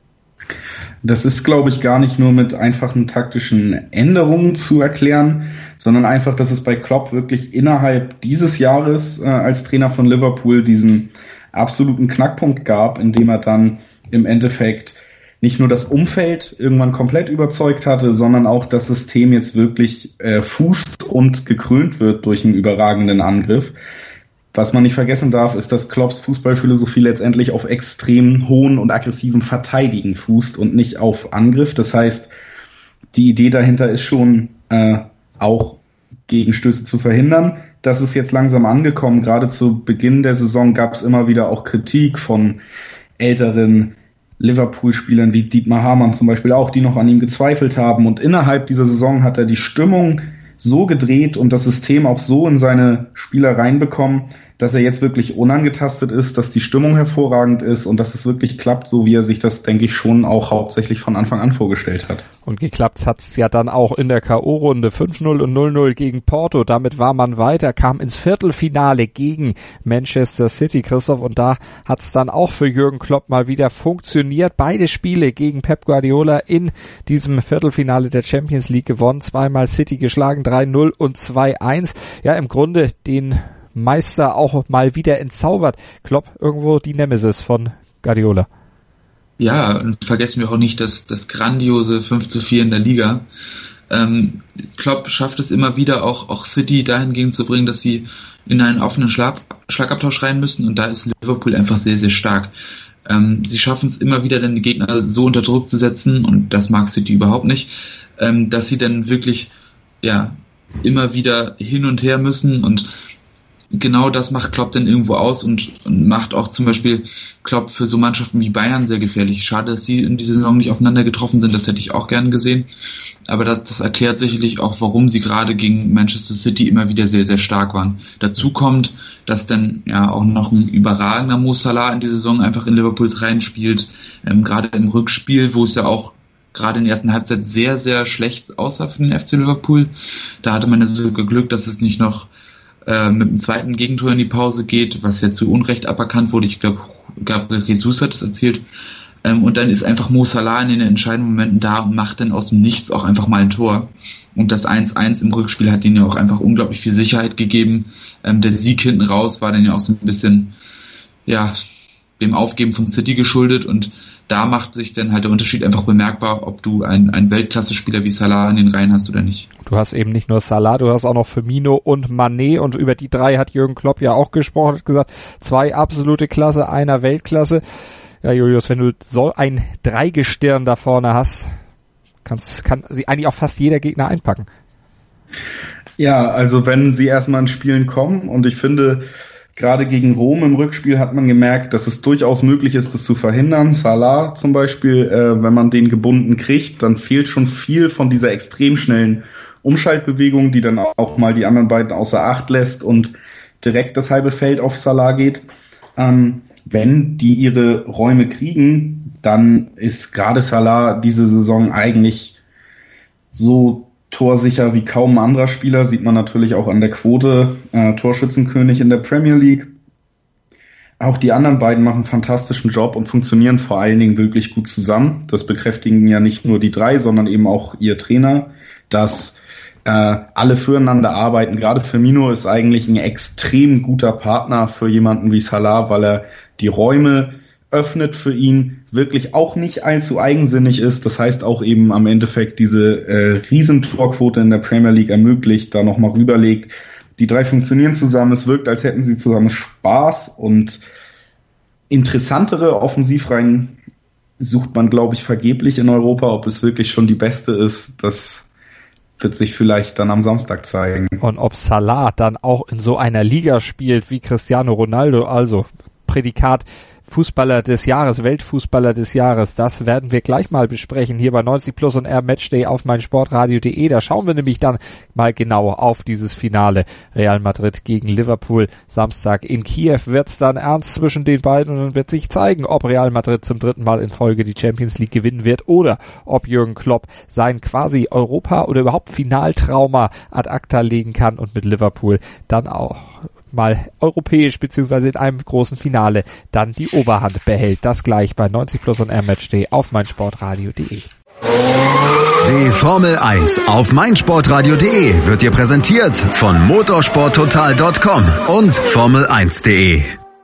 Das ist, glaube ich, gar nicht nur mit einfachen taktischen Änderungen zu erklären, sondern einfach, dass es bei Klopp wirklich innerhalb dieses Jahres äh, als Trainer von Liverpool diesen absoluten Knackpunkt gab, in dem er dann im Endeffekt nicht nur das Umfeld irgendwann komplett überzeugt hatte, sondern auch das System jetzt wirklich äh, fußt und gekrönt wird durch einen überragenden Angriff. Was man nicht vergessen darf, ist, dass Klopps Fußballphilosophie letztendlich auf extrem hohen und aggressiven Verteidigen fußt und nicht auf Angriff. Das heißt, die Idee dahinter ist schon äh, auch Gegenstöße zu verhindern. Das ist jetzt langsam angekommen. Gerade zu Beginn der Saison gab es immer wieder auch Kritik von älteren Liverpool-Spielern wie Dietmar Hamann zum Beispiel auch, die noch an ihm gezweifelt haben. Und innerhalb dieser Saison hat er die Stimmung so gedreht und das System auch so in seine Spieler reinbekommen, dass er jetzt wirklich unangetastet ist, dass die Stimmung hervorragend ist und dass es wirklich klappt, so wie er sich das, denke ich, schon auch hauptsächlich von Anfang an vorgestellt hat. Und geklappt hat's ja dann auch in der K O-Runde. fünf null und null null gegen Porto. Damit war man weiter, kam ins Viertelfinale gegen Manchester City, Christoph. Und da hat's dann auch für Jürgen Klopp mal wieder funktioniert. Beide Spiele gegen Pep Guardiola in diesem Viertelfinale der Champions League gewonnen. Zweimal City geschlagen, drei null und zwei eins. Ja, im Grunde den Meister auch mal wieder entzaubert. Klopp, irgendwo die Nemesis von Guardiola. Ja, und vergessen wir auch nicht das, das grandiose fünf zu vier in der Liga. Ähm, Klopp schafft es immer wieder, auch, auch City dahingehend zu bringen, dass sie in einen offenen Schlag, Schlagabtausch rein müssen, und da ist Liverpool einfach sehr, sehr stark. Ähm, sie schaffen es immer wieder, dann die Gegner so unter Druck zu setzen, und das mag City überhaupt nicht, ähm, dass sie dann wirklich ja immer wieder hin und her müssen, und genau das macht Klopp dann irgendwo aus und, und macht auch zum Beispiel Klopp für so Mannschaften wie Bayern sehr gefährlich. Schade, dass sie in dieser Saison nicht aufeinander getroffen sind, das hätte ich auch gern gesehen. Aber das, das erklärt sicherlich auch, warum sie gerade gegen Manchester City immer wieder sehr, sehr stark waren. Dazu kommt, dass dann ja auch noch ein überragender Mo Salah in die Saison einfach in Liverpools reinspielt. Ähm, gerade im Rückspiel, wo es ja auch gerade in der ersten Halbzeit sehr, sehr schlecht aussah für den F C Liverpool. Da hatte man ja sogar Glück, dass es nicht noch mit dem zweiten Gegentor in die Pause geht, was ja zu Unrecht aberkannt wurde. Ich glaube, Gabriel Jesus hat das erzählt. Und dann ist einfach Mo Salah in den entscheidenden Momenten da und macht dann aus dem Nichts auch einfach mal ein Tor. Und das eins eins im Rückspiel hat ihnen ja auch einfach unglaublich viel Sicherheit gegeben. Der Sieg hinten raus war dann ja auch so ein bisschen, ja, dem Aufgeben von City geschuldet, und da macht sich dann halt der Unterschied einfach bemerkbar, ob du einen, einen Weltklasse-Spieler wie Salah in den Reihen hast oder nicht. Du hast eben nicht nur Salah, du hast auch noch Firmino und Mané, und über die drei hat Jürgen Klopp ja auch gesprochen, hat gesagt, zwei absolute Klasse, einer Weltklasse. Ja, Julius, wenn du so ein Dreigestirn da vorne hast, kannst, kann sie eigentlich auch fast jeder Gegner einpacken. Ja, also wenn sie erstmal ins Spielen kommen, und ich finde, gerade gegen Rom im Rückspiel hat man gemerkt, dass es durchaus möglich ist, das zu verhindern. Salah zum Beispiel, äh, wenn man den gebunden kriegt, dann fehlt schon viel von dieser extrem schnellen Umschaltbewegung, die dann auch mal die anderen beiden außer Acht lässt und direkt das halbe Feld auf Salah geht. Ähm, wenn die ihre Räume kriegen, dann ist gerade Salah diese Saison eigentlich so torsicher wie kaum ein anderer Spieler, sieht man natürlich auch an der Quote, äh, Torschützenkönig in der Premier League. Auch die anderen beiden machen einen fantastischen Job und funktionieren vor allen Dingen wirklich gut zusammen. Das bekräftigen ja nicht nur die drei, sondern eben auch ihr Trainer, dass äh, alle füreinander arbeiten. Gerade Firmino ist eigentlich ein extrem guter Partner für jemanden wie Salah, weil er die Räume öffnet für ihn, wirklich auch nicht allzu eigensinnig ist. Das heißt auch eben am Endeffekt diese äh, Riesentorquote in der Premier League ermöglicht, da nochmal rüberlegt. Die drei funktionieren zusammen, es wirkt, als hätten sie zusammen Spaß, und interessantere Offensivreihen sucht man, glaube ich, vergeblich in Europa. Ob es wirklich schon die beste ist, das wird sich vielleicht dann am Samstag zeigen. Und ob Salah dann auch in so einer Liga spielt wie Cristiano Ronaldo, also Prädikat Fußballer des Jahres, Weltfußballer des Jahres, das werden wir gleich mal besprechen hier bei neunzig Plus und R Matchday auf meinsportradio punkt de. Da schauen wir nämlich dann mal genau auf dieses Finale Real Madrid gegen Liverpool. Samstag in Kiew wird's dann ernst zwischen den beiden, und dann wird sich zeigen, ob Real Madrid zum dritten Mal in Folge die Champions League gewinnen wird oder ob Jürgen Klopp sein quasi Europa- oder überhaupt Finaltrauma ad acta legen kann und mit Liverpool dann auch mal europäisch beziehungsweise in einem großen Finale dann die Oberhand behält. Das gleich bei neunzig Plus und R Matchday auf meinsportradio punkt de. Die Formel eins auf meinsportradio punkt de wird dir präsentiert von motorsporttotal Punkt com und Formel eins Punkt de.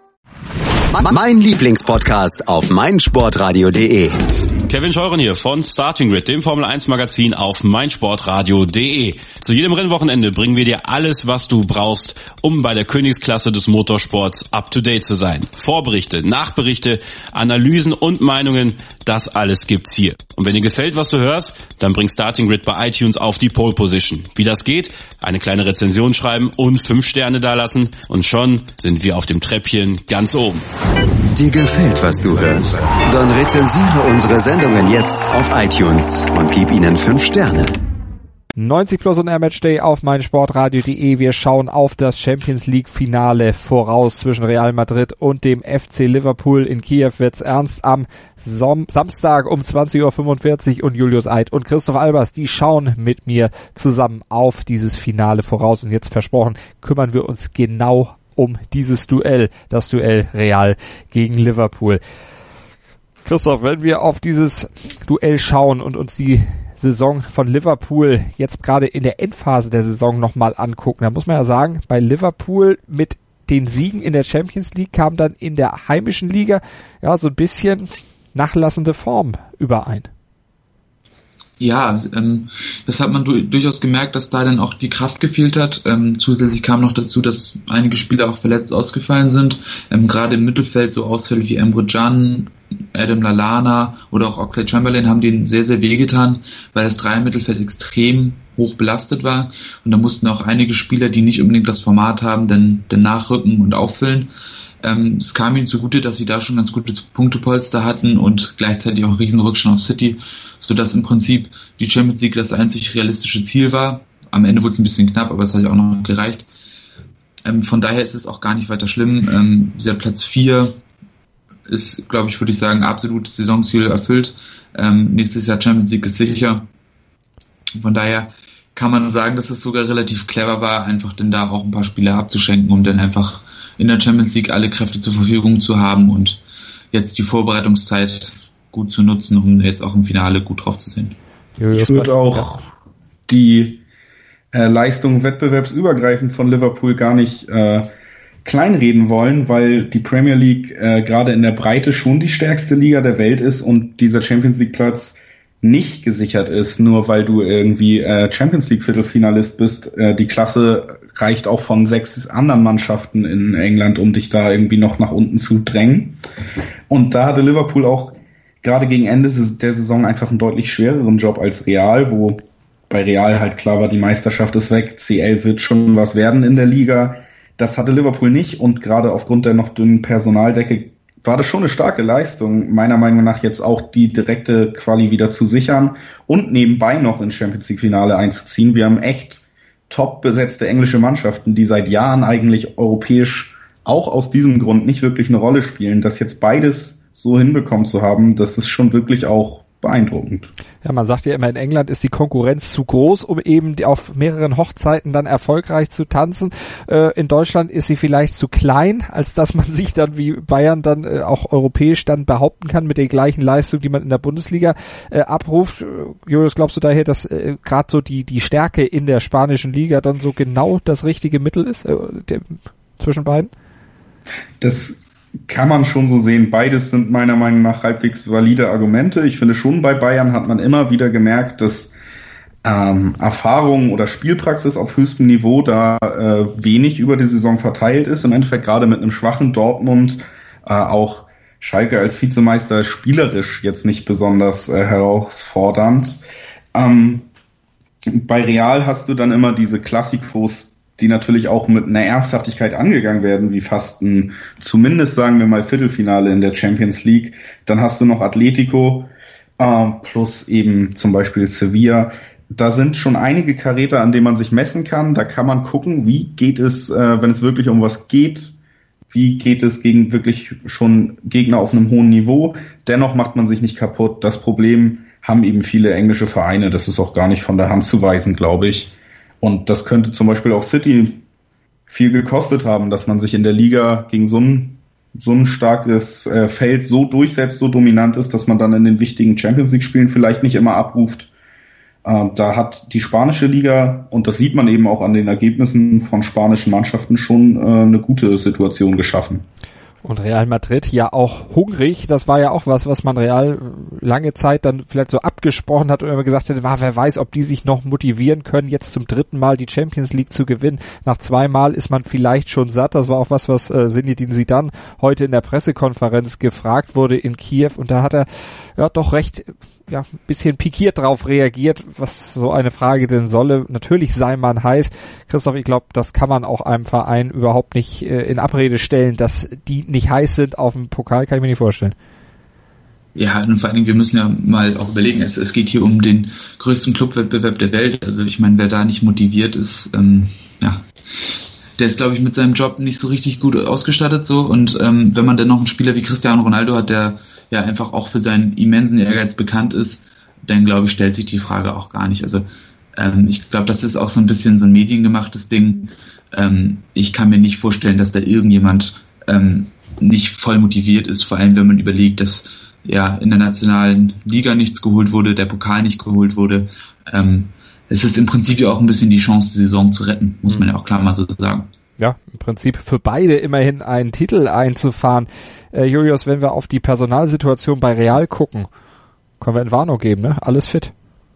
Mein Lieblingspodcast auf meinsportradio punkt de. Kevin Scheuren hier von Starting Grid, dem Formel eins Magazin auf meinsportradio punkt de. Zu jedem Rennwochenende bringen wir dir alles, was du brauchst, um bei der Königsklasse des Motorsports up to date zu sein. Vorberichte, Nachberichte, Analysen und Meinungen, das alles gibt's hier. Und wenn dir gefällt, was du hörst, dann bring Starting Grid bei iTunes auf die Pole Position. Wie das geht? Eine kleine Rezension schreiben und fünf Sterne dalassen, und schon sind wir auf dem Treppchen ganz oben. Dir gefällt, was du hörst? Dann rezensiere unsere Sendungen jetzt auf iTunes und gib ihnen fünf Sterne. neunzig Plus und Air Matchday auf meinsportradio.de. Wir schauen auf das Champions League Finale voraus zwischen Real Madrid und dem F C Liverpool. In Kiew wird's ernst am Som- Samstag um zwanzig Uhr fünfundvierzig und Julius Eid und Christoph Albers, die schauen mit mir zusammen auf dieses Finale voraus. Und jetzt versprochen, kümmern wir uns genau um dieses Duell, das Duell Real gegen Liverpool. Christoph, wenn wir auf dieses Duell schauen und uns die Saison von Liverpool jetzt gerade in der Endphase der Saison nochmal angucken, da muss man ja sagen, bei Liverpool mit den Siegen in der Champions League kam dann in der heimischen Liga ja so ein bisschen nachlassende Form überein. Ja, ähm, das hat man du- durchaus gemerkt, dass da dann auch die Kraft gefehlt hat. Ähm, zusätzlich kam noch dazu, dass einige Spieler auch verletzt ausgefallen sind. Ähm, gerade im Mittelfeld so Ausfälle wie Emre Can, Adam Lallana oder auch Oxlade-Chamberlain haben denen sehr, sehr wehgetan, weil das Dreier-Mittelfeld extrem hoch belastet war. Und da mussten auch einige Spieler, die nicht unbedingt das Format haben, dann, dann nachrücken und auffüllen. Ähm, es kam ihnen zugute, dass sie da schon ganz gutes Punktepolster hatten und gleichzeitig auch einen riesen Rückstand auf City, sodass im Prinzip die Champions League das einzig realistische Ziel war. Am Ende wurde es ein bisschen knapp, aber es hat ja auch noch gereicht. Ähm, von daher ist es auch gar nicht weiter schlimm. Ähm, dieser Platz vier ist, glaube ich, würde ich sagen, absolut Saisonziel erfüllt. Ähm, nächstes Jahr Champions League ist sicher. Von daher kann man sagen, dass es sogar relativ clever war, einfach denn da auch ein paar Spiele abzuschenken, um dann einfach in der Champions League alle Kräfte zur Verfügung zu haben und jetzt die Vorbereitungszeit gut zu nutzen, um jetzt auch im Finale gut drauf zu sein. Ich würde auch die äh, Leistung wettbewerbsübergreifend von Liverpool gar nicht äh, kleinreden wollen, weil die Premier League äh, gerade in der Breite schon die stärkste Liga der Welt ist und dieser Champions League Platz nicht gesichert ist, nur weil du irgendwie äh, Champions League Viertelfinalist bist. Äh, die Klasse reicht auch von sechs anderen Mannschaften in England, um dich da irgendwie noch nach unten zu drängen. Und da hatte Liverpool auch gerade gegen Ende der Saison einfach einen deutlich schwereren Job als Real, wo bei Real halt klar war, die Meisterschaft ist weg, C L wird schon was werden in der Liga. Das hatte Liverpool nicht und gerade aufgrund der noch dünnen Personaldecke war das schon eine starke Leistung, meiner Meinung nach jetzt auch die direkte Quali wieder zu sichern und nebenbei noch ins Champions League Finale einzuziehen. Wir haben echt top besetzte englische Mannschaften, die seit Jahren eigentlich europäisch auch aus diesem Grund nicht wirklich eine Rolle spielen. Das jetzt beides so hinbekommen zu haben, das ist schon wirklich auch beeindruckend. Ja, man sagt ja immer, in England ist die Konkurrenz zu groß, um eben auf mehreren Hochzeiten dann erfolgreich zu tanzen. Äh, in Deutschland ist sie vielleicht zu klein, als dass man sich dann wie Bayern dann äh, auch europäisch dann behaupten kann mit der gleichen Leistung, die man in der Bundesliga äh, abruft. Julius, glaubst du daher, dass äh, gerade so die die Stärke in der spanischen Liga dann so genau das richtige Mittel ist äh, der, zwischen beiden? Das kann man schon so sehen. Beides sind meiner Meinung nach halbwegs valide Argumente. Ich finde schon, bei Bayern hat man immer wieder gemerkt, dass ähm, Erfahrung oder Spielpraxis auf höchstem Niveau da äh, wenig über die Saison verteilt ist. Im Endeffekt gerade mit einem schwachen Dortmund, äh, auch Schalke als Vizemeister spielerisch jetzt nicht besonders äh, herausfordernd. Ähm, bei Real hast du dann immer diese Klassikos, die natürlich auch mit einer Ernsthaftigkeit angegangen werden, wie fast ein, zumindest sagen wir mal, Viertelfinale in der Champions League. Dann hast du noch Atletico, äh, plus eben zum Beispiel Sevilla. Da sind schon einige Karäter, an denen man sich messen kann. Da kann man gucken, wie geht es, äh, wenn es wirklich um was geht, wie geht es gegen wirklich schon Gegner auf einem hohen Niveau. Dennoch macht man sich nicht kaputt. Das Problem haben eben viele englische Vereine. Das ist auch gar nicht von der Hand zu weisen, glaube ich. Und das könnte zum Beispiel auch City viel gekostet haben, dass man sich in der Liga gegen so ein, so ein starkes äh, Feld so durchsetzt, so dominant ist, dass man dann in den wichtigen Champions League-Spielen vielleicht nicht immer abruft. Äh, da hat die spanische Liga, und das sieht man eben auch an den Ergebnissen von spanischen Mannschaften, schon äh, eine gute Situation geschaffen. Und Real Madrid ja auch hungrig, das war ja auch was, was man Real lange Zeit dann vielleicht so abgesprochen hat und immer gesagt hätte, ah, wer weiß, ob die sich noch motivieren können, jetzt zum dritten Mal die Champions League zu gewinnen. Nach zweimal ist man vielleicht schon satt. Das war auch was, was äh, Zinedine Zidane heute in der Pressekonferenz gefragt wurde in Kiew, und da hat er ja doch recht ja ein bisschen pikiert drauf reagiert, was so eine Frage denn solle. Natürlich sei man heiß. Christoph, ich glaube, das kann man auch einem Verein überhaupt nicht äh, in Abrede stellen, dass die nicht heiß sind auf dem Pokal, kann ich mir nicht vorstellen. Ja, und vor allen Dingen, wir müssen ja mal auch überlegen, es, es geht hier um den größten Clubwettbewerb der Welt. Also ich meine, wer da nicht motiviert ist, ähm, ja, der ist, glaube ich, mit seinem Job nicht so richtig gut ausgestattet so. Und ähm, wenn man dann noch einen Spieler wie Cristiano Ronaldo hat, der ja einfach auch für seinen immensen Ehrgeiz bekannt ist, dann, glaube ich, stellt sich die Frage auch gar nicht. Also ähm, ich glaube, das ist auch so ein bisschen so ein mediengemachtes Ding. Ähm, ich kann mir nicht vorstellen, dass da irgendjemand ähm, nicht voll motiviert ist, vor allem wenn man überlegt, dass ja in der nationalen Liga nichts geholt wurde, der Pokal nicht geholt wurde. Ähm, es ist im Prinzip ja auch ein bisschen die Chance, die Saison zu retten, muss man ja auch klar mal so sagen. Ja, im Prinzip für beide immerhin einen Titel einzufahren. Äh, Julius, wenn wir auf die Personalsituation bei Real gucken, können wir Entwarnung geben, ne? Alles fit.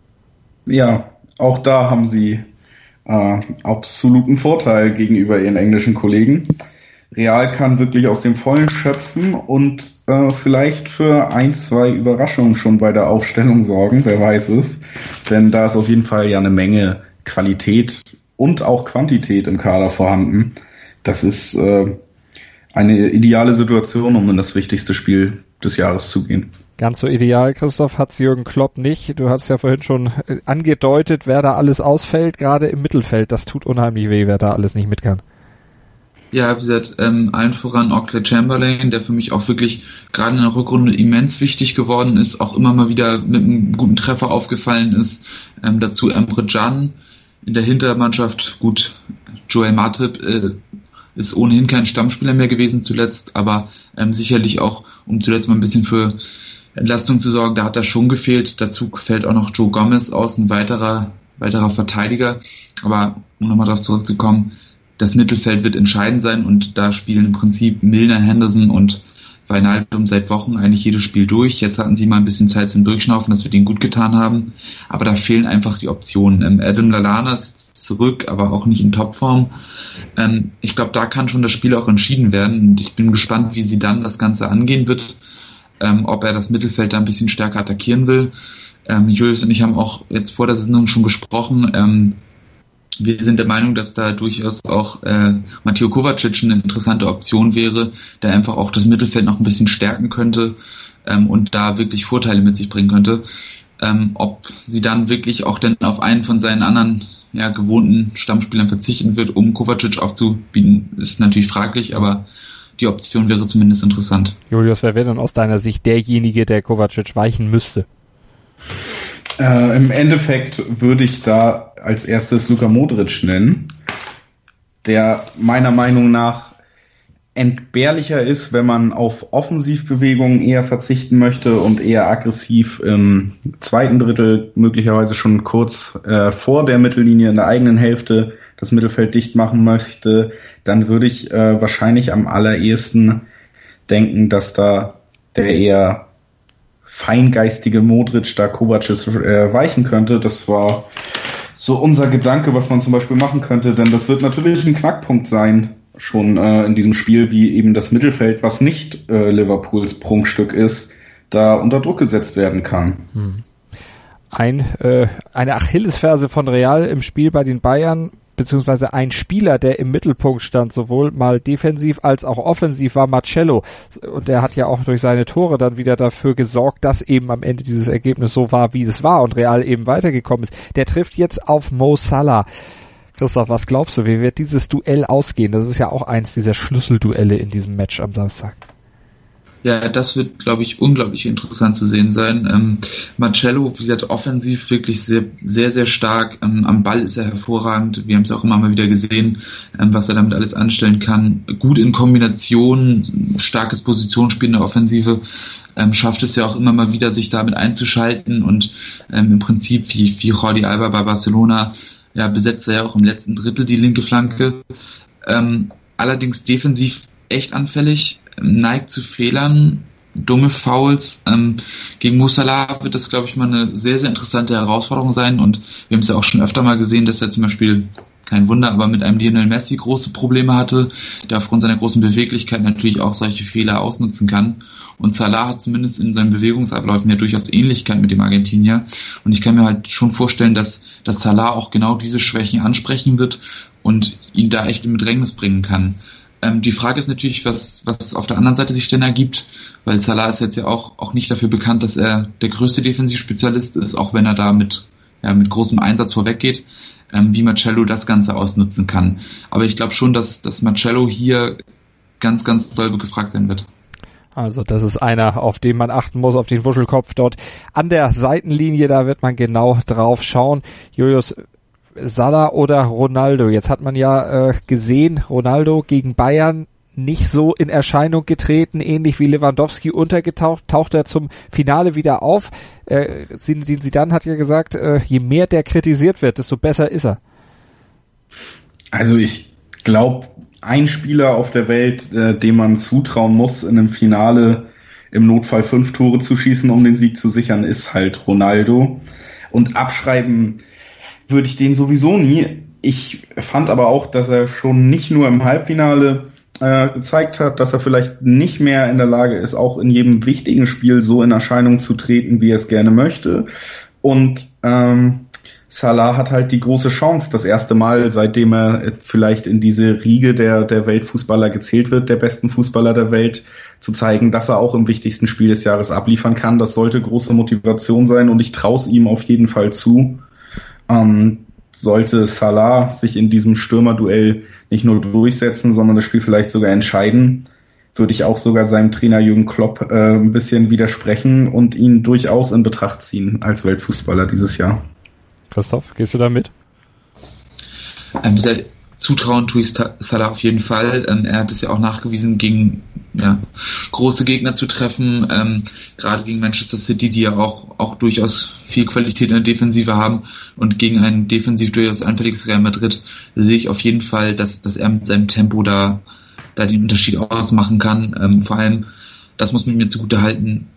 Ja, auch da haben sie äh, absoluten Vorteil gegenüber ihren englischen Kollegen. Real kann wirklich aus dem Vollen schöpfen und äh, vielleicht für ein, zwei Überraschungen schon bei der Aufstellung sorgen, wer weiß es. Denn da ist auf jeden Fall ja eine Menge Qualität und auch Quantität im Kader vorhanden. Das ist äh, eine ideale Situation, um in das wichtigste Spiel des Jahres zu gehen. Ganz so ideal, Christoph, hat's Jürgen Klopp nicht. Du hast ja vorhin schon angedeutet, wer da alles ausfällt, gerade im Mittelfeld. Das tut unheimlich weh, wer da alles nicht mit kann. Ja, wie gesagt, ähm, allen voran Oxlade-Chamberlain, der für mich auch wirklich gerade in der Rückrunde immens wichtig geworden ist, auch immer mal wieder mit einem guten Treffer aufgefallen ist. Ähm, dazu Emre Can in der Hintermannschaft. Gut, Joel Matip äh, ist ohnehin kein Stammspieler mehr gewesen zuletzt, aber ähm, sicherlich auch, um zuletzt mal ein bisschen für Entlastung zu sorgen, da hat er schon gefehlt. Dazu fällt auch noch Joe Gomez aus, ein weiterer, weiterer Verteidiger. Aber um nochmal darauf zurückzukommen, das Mittelfeld wird entscheidend sein und da spielen im Prinzip Milner, Henderson und Wijnaldum seit Wochen eigentlich jedes Spiel durch. Jetzt hatten sie mal ein bisschen Zeit zum Durchschnaufen, das wird ihnen gut getan haben. Aber da fehlen einfach die Optionen. Ähm, Adam Lallana ist zurück, aber auch nicht in Topform. Ähm, ich glaube, da kann schon das Spiel auch entschieden werden und ich bin gespannt, wie sie dann das Ganze angehen wird. Ähm, ob er das Mittelfeld da ein bisschen stärker attackieren will. Ähm, Julius und ich haben auch jetzt vor der Sendung schon gesprochen. Ähm, wir sind der Meinung, dass da durchaus auch äh, Mateo Kovacic eine interessante Option wäre, der einfach auch das Mittelfeld noch ein bisschen stärken könnte ähm, und da wirklich Vorteile mit sich bringen könnte. Ähm, ob sie dann wirklich auch denn auf einen von seinen anderen ja, gewohnten Stammspielern verzichten wird, um Kovacic aufzubieten, ist natürlich fraglich, aber die Option wäre zumindest interessant. Julius, wer wäre denn aus deiner Sicht derjenige, der Kovacic weichen müsste? Äh, Im Endeffekt würde ich da als erstes Luka Modric nennen, der meiner Meinung nach entbehrlicher ist, wenn man auf Offensivbewegungen eher verzichten möchte und eher aggressiv im zweiten Drittel, möglicherweise schon kurz äh, vor der Mittellinie in der eigenen Hälfte das Mittelfeld dicht machen möchte, dann würde ich äh, wahrscheinlich am allerersten denken, dass da der eher feingeistige Modric da Kovacic äh, weichen könnte. Das war so unser Gedanke, was man zum Beispiel machen könnte, denn das wird natürlich ein Knackpunkt sein, schon äh, in diesem Spiel, wie eben das Mittelfeld, was nicht äh, Liverpools Prunkstück ist, da unter Druck gesetzt werden kann. Hm. Ein, äh, eine Achillesferse von Real im Spiel bei den Bayern, beziehungsweise ein Spieler, der im Mittelpunkt stand, sowohl mal defensiv als auch offensiv, war Marcelo. Und der hat ja auch durch seine Tore dann wieder dafür gesorgt, dass eben am Ende dieses Ergebnis so war, wie es war und Real eben weitergekommen ist. Der trifft jetzt auf Mo Salah. Christoph, was glaubst du, wie wird dieses Duell ausgehen? Das ist ja auch eins dieser Schlüsselduelle in diesem Match am Samstag. Ja, das wird, glaube ich, unglaublich interessant zu sehen sein. Ähm, Marcelo, wie gesagt, offensiv wirklich sehr, sehr, sehr stark. Ähm, am Ball ist er hervorragend. Wir haben es auch immer mal wieder gesehen, ähm, was er damit alles anstellen kann. Gut in Kombination, starkes Positionsspiel in der Offensive. Ähm, schafft es ja auch immer mal wieder, sich damit einzuschalten und ähm, im Prinzip wie, wie Jordi Alba bei Barcelona, ja, besetzt er ja auch im letzten Drittel die linke Flanke. Ähm, allerdings defensiv echt anfällig, neigt zu Fehlern, dumme Fouls. Ähm, gegen Mo Salah wird das, glaube ich, mal eine sehr, sehr interessante Herausforderung sein und wir haben es ja auch schon öfter mal gesehen, dass er zum Beispiel, kein Wunder, aber mit einem Lionel Messi große Probleme hatte, der aufgrund seiner großen Beweglichkeit natürlich auch solche Fehler ausnutzen kann. Und Salah hat zumindest in seinen Bewegungsabläufen ja durchaus Ähnlichkeit mit dem Argentinier. Und ich kann mir halt schon vorstellen, dass, dass Salah auch genau diese Schwächen ansprechen wird und ihn da echt in Bedrängnis bringen kann. Ähm, die Frage ist natürlich, was, was auf der anderen Seite sich denn ergibt, weil Salah ist jetzt ja auch, auch nicht dafür bekannt, dass er der größte Defensivspezialist ist, auch wenn er da mit, ja, mit großem Einsatz vorweggeht, ähm, wie Marcelo das Ganze ausnutzen kann. Aber ich glaube schon, dass, dass Marcelo hier ganz, ganz doll gefragt sein wird. Also das ist einer, auf den man achten muss, auf den Wuschelkopf dort an der Seitenlinie, da wird man genau drauf schauen. Julius, Salah oder Ronaldo? Jetzt hat man ja äh, gesehen, Ronaldo gegen Bayern nicht so in Erscheinung getreten, ähnlich wie Lewandowski untergetaucht, taucht er zum Finale wieder auf. Äh, Zidane hat ja gesagt, äh, je mehr der kritisiert wird, desto besser ist er. Also ich glaube, ein Spieler auf der Welt, äh, dem man zutrauen muss, in einem Finale im Notfall fünf Tore zu schießen, um den Sieg zu sichern, ist halt Ronaldo. Und abschreiben würde ich den sowieso nie. Ich fand aber auch, dass er schon nicht nur im Halbfinale äh, gezeigt hat, dass er vielleicht nicht mehr in der Lage ist, auch in jedem wichtigen Spiel so in Erscheinung zu treten, wie er es gerne möchte. Und ähm, Salah hat halt die große Chance, das erste Mal, seitdem er vielleicht in diese Riege der, der Weltfußballer gezählt wird, der besten Fußballer der Welt, zu zeigen, dass er auch im wichtigsten Spiel des Jahres abliefern kann. Das sollte große Motivation sein und ich traue es ihm auf jeden Fall zu. Ähm, sollte Salah sich in diesem Stürmerduell nicht nur durchsetzen, sondern das Spiel vielleicht sogar entscheiden, würde ich auch sogar seinem Trainer Jürgen Klopp äh, ein bisschen widersprechen und ihn durchaus in Betracht ziehen als Weltfußballer dieses Jahr. Christoph, gehst du da mit? Ähm, sehr zutrauen tue ich Salah auf jeden Fall. Ähm, er hat es ja auch nachgewiesen, gegen ja, große Gegner zu treffen, ähm, gerade gegen Manchester City, die ja auch, auch durchaus viel Qualität in der Defensive haben, und gegen ein defensiv durchaus anfälliges Real Madrid sehe ich auf jeden Fall, dass, dass er mit seinem Tempo da, da den Unterschied ausmachen kann. Ähm, vor allem, das muss man mir zugute halten,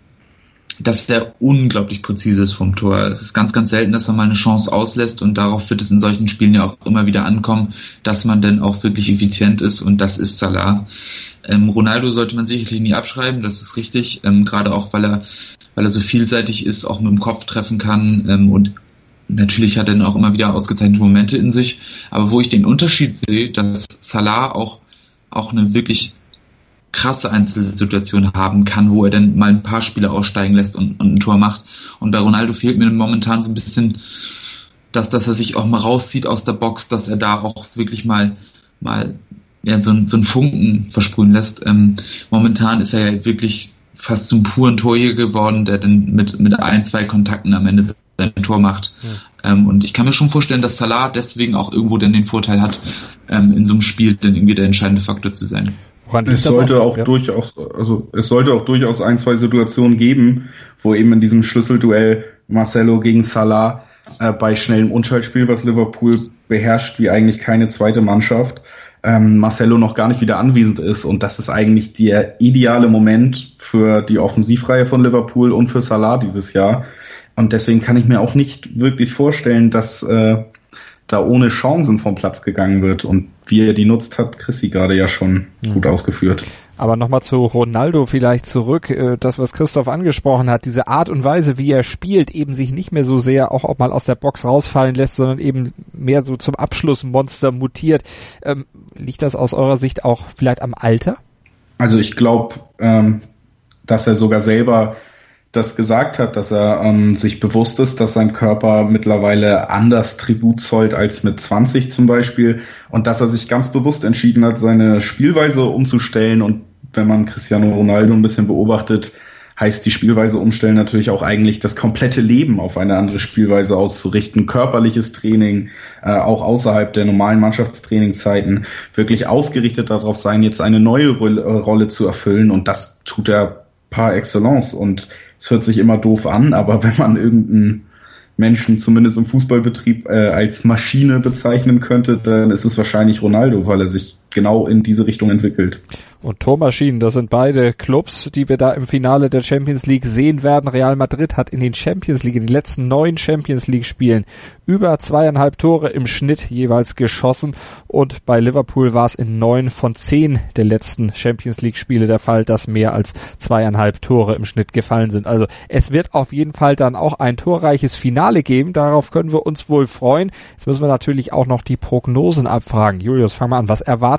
dass er unglaublich präzise ist vom Tor. Es ist ganz, ganz selten, dass er mal eine Chance auslässt, und darauf wird es in solchen Spielen ja auch immer wieder ankommen, dass man dann auch wirklich effizient ist, und das ist Salah. Ähm, Ronaldo sollte man sicherlich nie abschreiben, das ist richtig, ähm, gerade auch, weil er weil er so vielseitig ist, auch mit dem Kopf treffen kann, ähm, und natürlich hat er dann auch immer wieder ausgezeichnete Momente in sich, aber wo ich den Unterschied sehe, dass Salah auch, auch eine wirklich krasse Einzelsituation haben kann, wo er dann mal ein paar Spiele aussteigen lässt und, und ein Tor macht. Und bei Ronaldo fehlt mir momentan so ein bisschen, dass, dass er sich auch mal rauszieht aus der Box, dass er da auch wirklich mal, mal ja, so, so einen Funken versprühen lässt. Ähm, momentan ist er ja wirklich fast zum puren Torjäger geworden, der dann mit, mit ein, zwei Kontakten am Ende sein Tor macht. Ja. Ähm, und ich kann mir schon vorstellen, dass Salah deswegen auch irgendwo dann den Vorteil hat, ähm, in so einem Spiel dann irgendwie der entscheidende Faktor zu sein. Es sollte auch, auch ja. durchaus, also es sollte auch durchaus ein, zwei Situationen geben, wo eben in diesem Schlüsselduell Marcelo gegen Salah äh, bei schnellem Umschaltspiel, was Liverpool beherrscht wie eigentlich keine zweite Mannschaft, ähm, Marcelo noch gar nicht wieder anwesend ist, und das ist eigentlich der ideale Moment für die Offensivreihe von Liverpool und für Salah dieses Jahr, und deswegen kann ich mir auch nicht wirklich vorstellen, dass äh, da ohne Chancen vom Platz gegangen wird, und wie er die nutzt, hat Chrissy gerade ja schon mhm. gut ausgeführt. Aber nochmal zu Ronaldo vielleicht zurück, das, was Christoph angesprochen hat, diese Art und Weise, wie er spielt, eben sich nicht mehr so sehr auch, auch mal aus der Box rausfallen lässt, sondern eben mehr so zum Abschlussmonster mutiert. Ähm, liegt das aus eurer Sicht auch vielleicht am Alter? Also ich glaube, ähm, dass er sogar selber das gesagt hat, dass er ähm, sich bewusst ist, dass sein Körper mittlerweile anders Tribut zollt als mit zwanzig zum Beispiel, und dass er sich ganz bewusst entschieden hat, seine Spielweise umzustellen. Und wenn man Cristiano Ronaldo ein bisschen beobachtet, heißt die Spielweise umstellen natürlich auch eigentlich das komplette Leben auf eine andere Spielweise auszurichten, körperliches Training, äh, auch außerhalb der normalen Mannschaftstrainingszeiten, wirklich ausgerichtet darauf sein, jetzt eine neue Rolle, äh, Rolle zu erfüllen, und das tut er par excellence. Und es hört sich immer doof an, aber wenn man irgendeinen Menschen, zumindest im Fußballbetrieb, äh, als Maschine bezeichnen könnte, dann ist es wahrscheinlich Ronaldo, weil er sich genau in diese Richtung entwickelt. Und Tormaschinen, das sind beide Clubs, die wir da im Finale der Champions League sehen werden. Real Madrid hat in den Champions League, in den letzten neun Champions League Spielen, über zweieinhalb Tore im Schnitt jeweils geschossen, und bei Liverpool war es in neun von zehn der letzten Champions League Spiele der Fall, dass mehr als zweieinhalb Tore im Schnitt gefallen sind. Also es wird auf jeden Fall dann auch ein torreiches Finale geben, darauf können wir uns wohl freuen. Jetzt müssen wir natürlich auch noch die Prognosen abfragen. Julius, fang mal an, was erwartet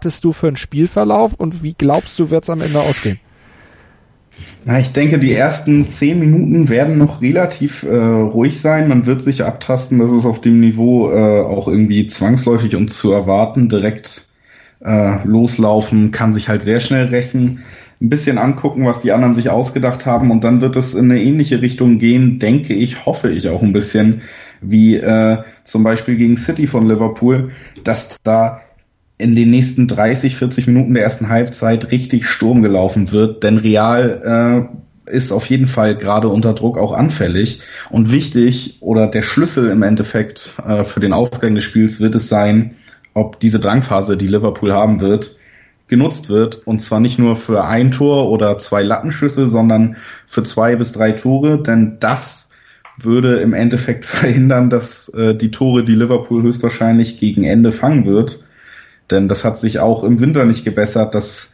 erwartest du für einen Spielverlauf und wie glaubst du, wird es am Ende ausgehen? Na, ich denke, die ersten zehn Minuten werden noch relativ äh, ruhig sein. Man wird sich abtasten, dass es auf dem Niveau äh, auch irgendwie zwangsläufig und zu erwarten direkt äh, loslaufen, kann sich halt sehr schnell rächen. Ein bisschen angucken, was die anderen sich ausgedacht haben und dann wird es in eine ähnliche Richtung gehen, denke ich, hoffe ich auch ein bisschen, wie äh, zum Beispiel gegen City von Liverpool, dass da in den nächsten dreißig, vierzig Minuten der ersten Halbzeit richtig Sturm gelaufen wird, denn Real äh, ist auf jeden Fall gerade unter Druck auch anfällig und wichtig oder der Schlüssel im Endeffekt äh, für den Ausgang des Spiels wird es sein, ob diese Drangphase, die Liverpool haben wird, genutzt wird und zwar nicht nur für ein Tor oder zwei Lattenschüsse, sondern für zwei bis drei Tore, denn das würde im Endeffekt verhindern, dass äh, die Tore, die Liverpool höchstwahrscheinlich gegen Ende fangen wird, denn das hat sich auch im Winter nicht gebessert, dass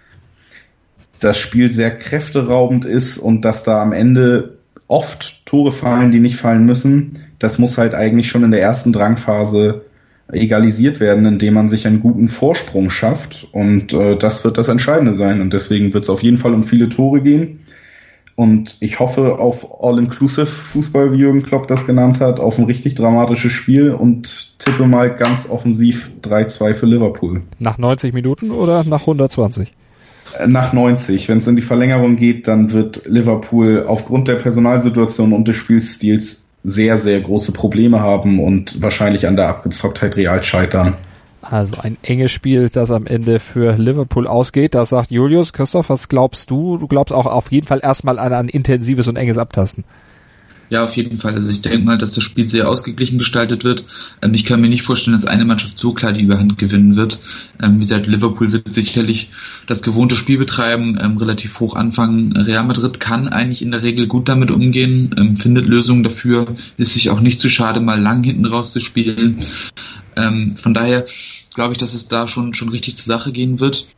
das Spiel sehr kräfteraubend ist und dass da am Ende oft Tore fallen, die nicht fallen müssen. Das muss halt eigentlich schon in der ersten Drangphase egalisiert werden, indem man sich einen guten Vorsprung schafft. Und äh, das wird das Entscheidende sein. Und deswegen wird es auf jeden Fall um viele Tore gehen. Und ich hoffe auf All-Inclusive-Fußball, wie Jürgen Klopp das genannt hat, auf ein richtig dramatisches Spiel und tippe mal ganz offensiv drei zwei für Liverpool. Nach neunzig Minuten oder nach hundertzwanzig? Nach neunzig. Wenn es in die Verlängerung geht, dann wird Liverpool aufgrund der Personalsituation und des Spielstils sehr, sehr große Probleme haben und wahrscheinlich an der Abgezocktheit Real scheitern. Also ein enges Spiel, das am Ende für Liverpool ausgeht. Das sagt Julius. Christoph, was glaubst du? Du glaubst auch auf jeden Fall erstmal an ein intensives und enges Abtasten. Ja, auf jeden Fall. Also ich denke mal, dass das Spiel sehr ausgeglichen gestaltet wird. Ähm, ich kann mir nicht vorstellen, dass eine Mannschaft so klar die Überhand gewinnen wird. Ähm, wie gesagt, Liverpool wird sicherlich das gewohnte Spiel betreiben, ähm, relativ hoch anfangen. Real Madrid kann eigentlich in der Regel gut damit umgehen, ähm, findet Lösungen dafür, ist sich auch nicht zu schade, mal lang hinten rauszuspielen. Ähm, von daher glaube ich, dass es da schon schon richtig zur Sache gehen wird.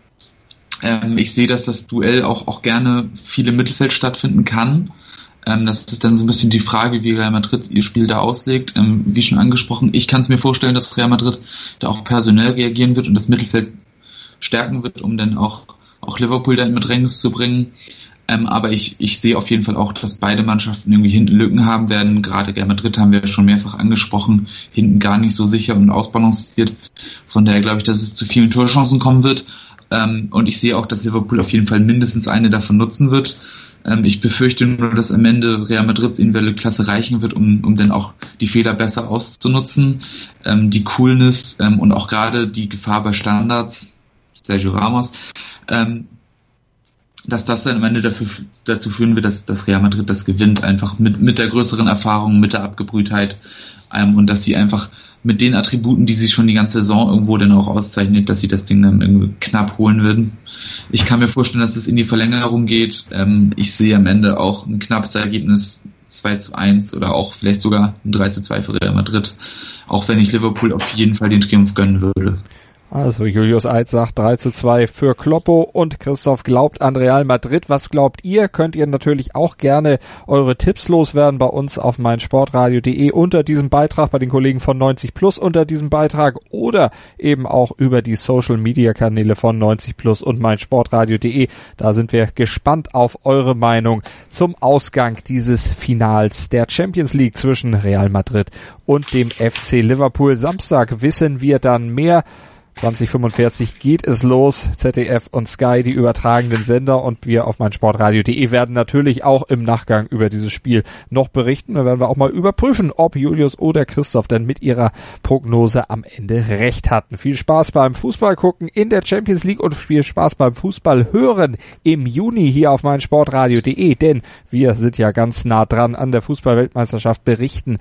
Ähm, ich sehe, dass das Duell auch auch gerne viel im Mittelfeld stattfinden kann. Ähm, das ist dann so ein bisschen die Frage, wie Real Madrid ihr Spiel da auslegt. Ähm, wie schon angesprochen, ich kann es mir vorstellen, dass Real Madrid da auch personell reagieren wird und das Mittelfeld stärken wird, um dann auch auch Liverpool da in Bedrängnis zu bringen. Ähm, aber ich, ich sehe auf jeden Fall auch, dass beide Mannschaften irgendwie hinten Lücken haben werden. Gerade Real Madrid haben wir ja schon mehrfach angesprochen, hinten gar nicht so sicher und ausbalanciert. Von daher glaube ich, dass es zu vielen Torchancen kommen wird. Ähm, und ich sehe auch, dass Liverpool auf jeden Fall mindestens eine davon nutzen wird. Ähm, ich befürchte nur, dass am Ende Real Madrids individuelle Klasse reichen wird, um, um dann auch die Fehler besser auszunutzen. Ähm, die Coolness ähm, und auch gerade die Gefahr bei Standards, Sergio Ramos, ähm, dass das dann am Ende dafür, dazu führen wird, dass, dass Real Madrid das gewinnt, einfach mit, mit der größeren Erfahrung, mit der Abgebrühtheit ähm, und dass sie einfach mit den Attributen, die sie schon die ganze Saison irgendwo dann auch auszeichnet, dass sie das Ding dann irgendwie knapp holen würden. Ich kann mir vorstellen, dass es in die Verlängerung geht. Ähm, ich sehe am Ende auch ein knappes Ergebnis, zwei zu eins oder auch vielleicht sogar ein drei zu zwei für Real Madrid, auch wenn ich Liverpool auf jeden Fall den Triumph gönnen würde. Also Julius Eid sagt drei zu zwei für Kloppo und Christoph glaubt an Real Madrid. Was glaubt ihr? Könnt ihr natürlich auch gerne eure Tipps loswerden bei uns auf meinsportradio punkt de unter diesem Beitrag, bei den Kollegen von neunzig plus unter diesem Beitrag oder eben auch über die Social Media Kanäle von neunzig plus und meinsportradio punkt de. Da sind wir gespannt auf eure Meinung zum Ausgang dieses Finals der Champions League zwischen Real Madrid und dem F C Liverpool. Samstag wissen wir dann mehr. zwanzig fünfundvierzig geht es los. Z D F und Sky, die übertragenden Sender, und wir auf meinsportradio punkt de werden natürlich auch im Nachgang über dieses Spiel noch berichten. Da werden wir auch mal überprüfen, ob Julius oder Christoph denn mit ihrer Prognose am Ende recht hatten. Viel Spaß beim Fußball gucken in der Champions League und viel Spaß beim Fußball hören im Juni hier auf meinsportradio punkt de, denn wir sind ja ganz nah dran an der Fußball-Weltmeisterschaft, berichten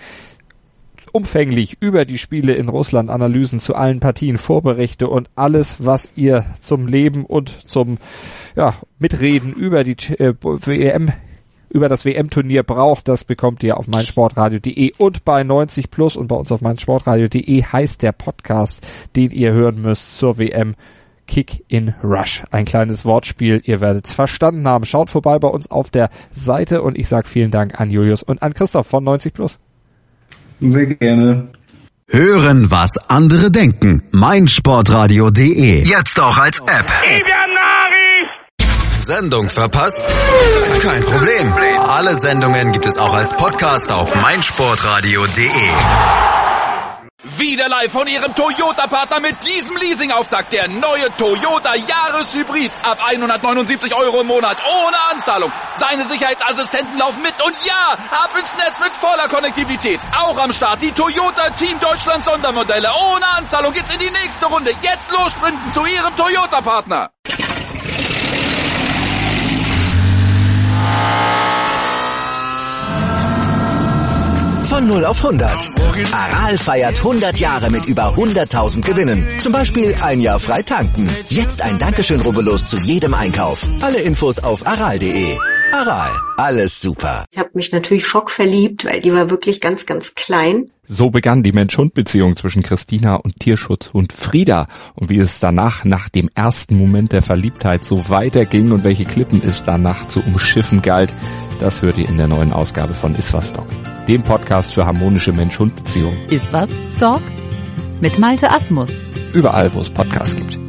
umfänglich über die Spiele in Russland, Analysen zu allen Partien, Vorberichte und alles, was ihr zum Leben und zum ja, Mitreden über die äh, W M, über das W M-Turnier braucht. Das bekommt ihr auf meinsportradio punkt de und bei neunzig plus und bei uns auf meinsportradio punkt de heißt der Podcast, den ihr hören müsst zur W M, Kick in Rush. Ein kleines Wortspiel, ihr werdet es verstanden haben. Schaut vorbei bei uns auf der Seite und ich sage vielen Dank an Julius und an Christoph von neunzig plus. Sehr gerne. Hören, was andere denken. meinsportradio punkt de. Jetzt auch als App. Sendung verpasst? Kein Problem. Alle Sendungen gibt es auch als Podcast auf meinsportradio punkt de. Wieder live von Ihrem Toyota-Partner mit diesem Leasing-Auftakt. Der neue Toyota Jahreshybrid. Ab hundertneunundsiebzig Euro im Monat. Ohne Anzahlung. Seine Sicherheitsassistenten laufen mit. Und ja, ab ins Netz mit voller Konnektivität. Auch am Start die Toyota Team Deutschland Sondermodelle. Ohne Anzahlung geht's in die nächste Runde. Jetzt los sprinten zu Ihrem Toyota-Partner. Von null auf hundert. Aral feiert hundert Jahre mit über hunderttausend Gewinnen. Zum Beispiel ein Jahr frei tanken. Jetzt ein Dankeschön, rubbellos zu jedem Einkauf. Alle Infos auf aral punkt de. Aral, alles super. Ich habe mich natürlich schockverliebt, weil die war wirklich ganz, ganz klein. So begann die Mensch-Hund-Beziehung zwischen Christina und Tierschutzhund Frieda. Und wie es danach, nach dem ersten Moment der Verliebtheit, so weiterging und welche Klippen es danach zu umschiffen galt, das hört ihr in der neuen Ausgabe von Iswas Dog, dem Podcast für harmonische Mensch-Hund-Beziehungen. Iswas Dog mit Malte Asmus. Überall, wo es Podcasts gibt.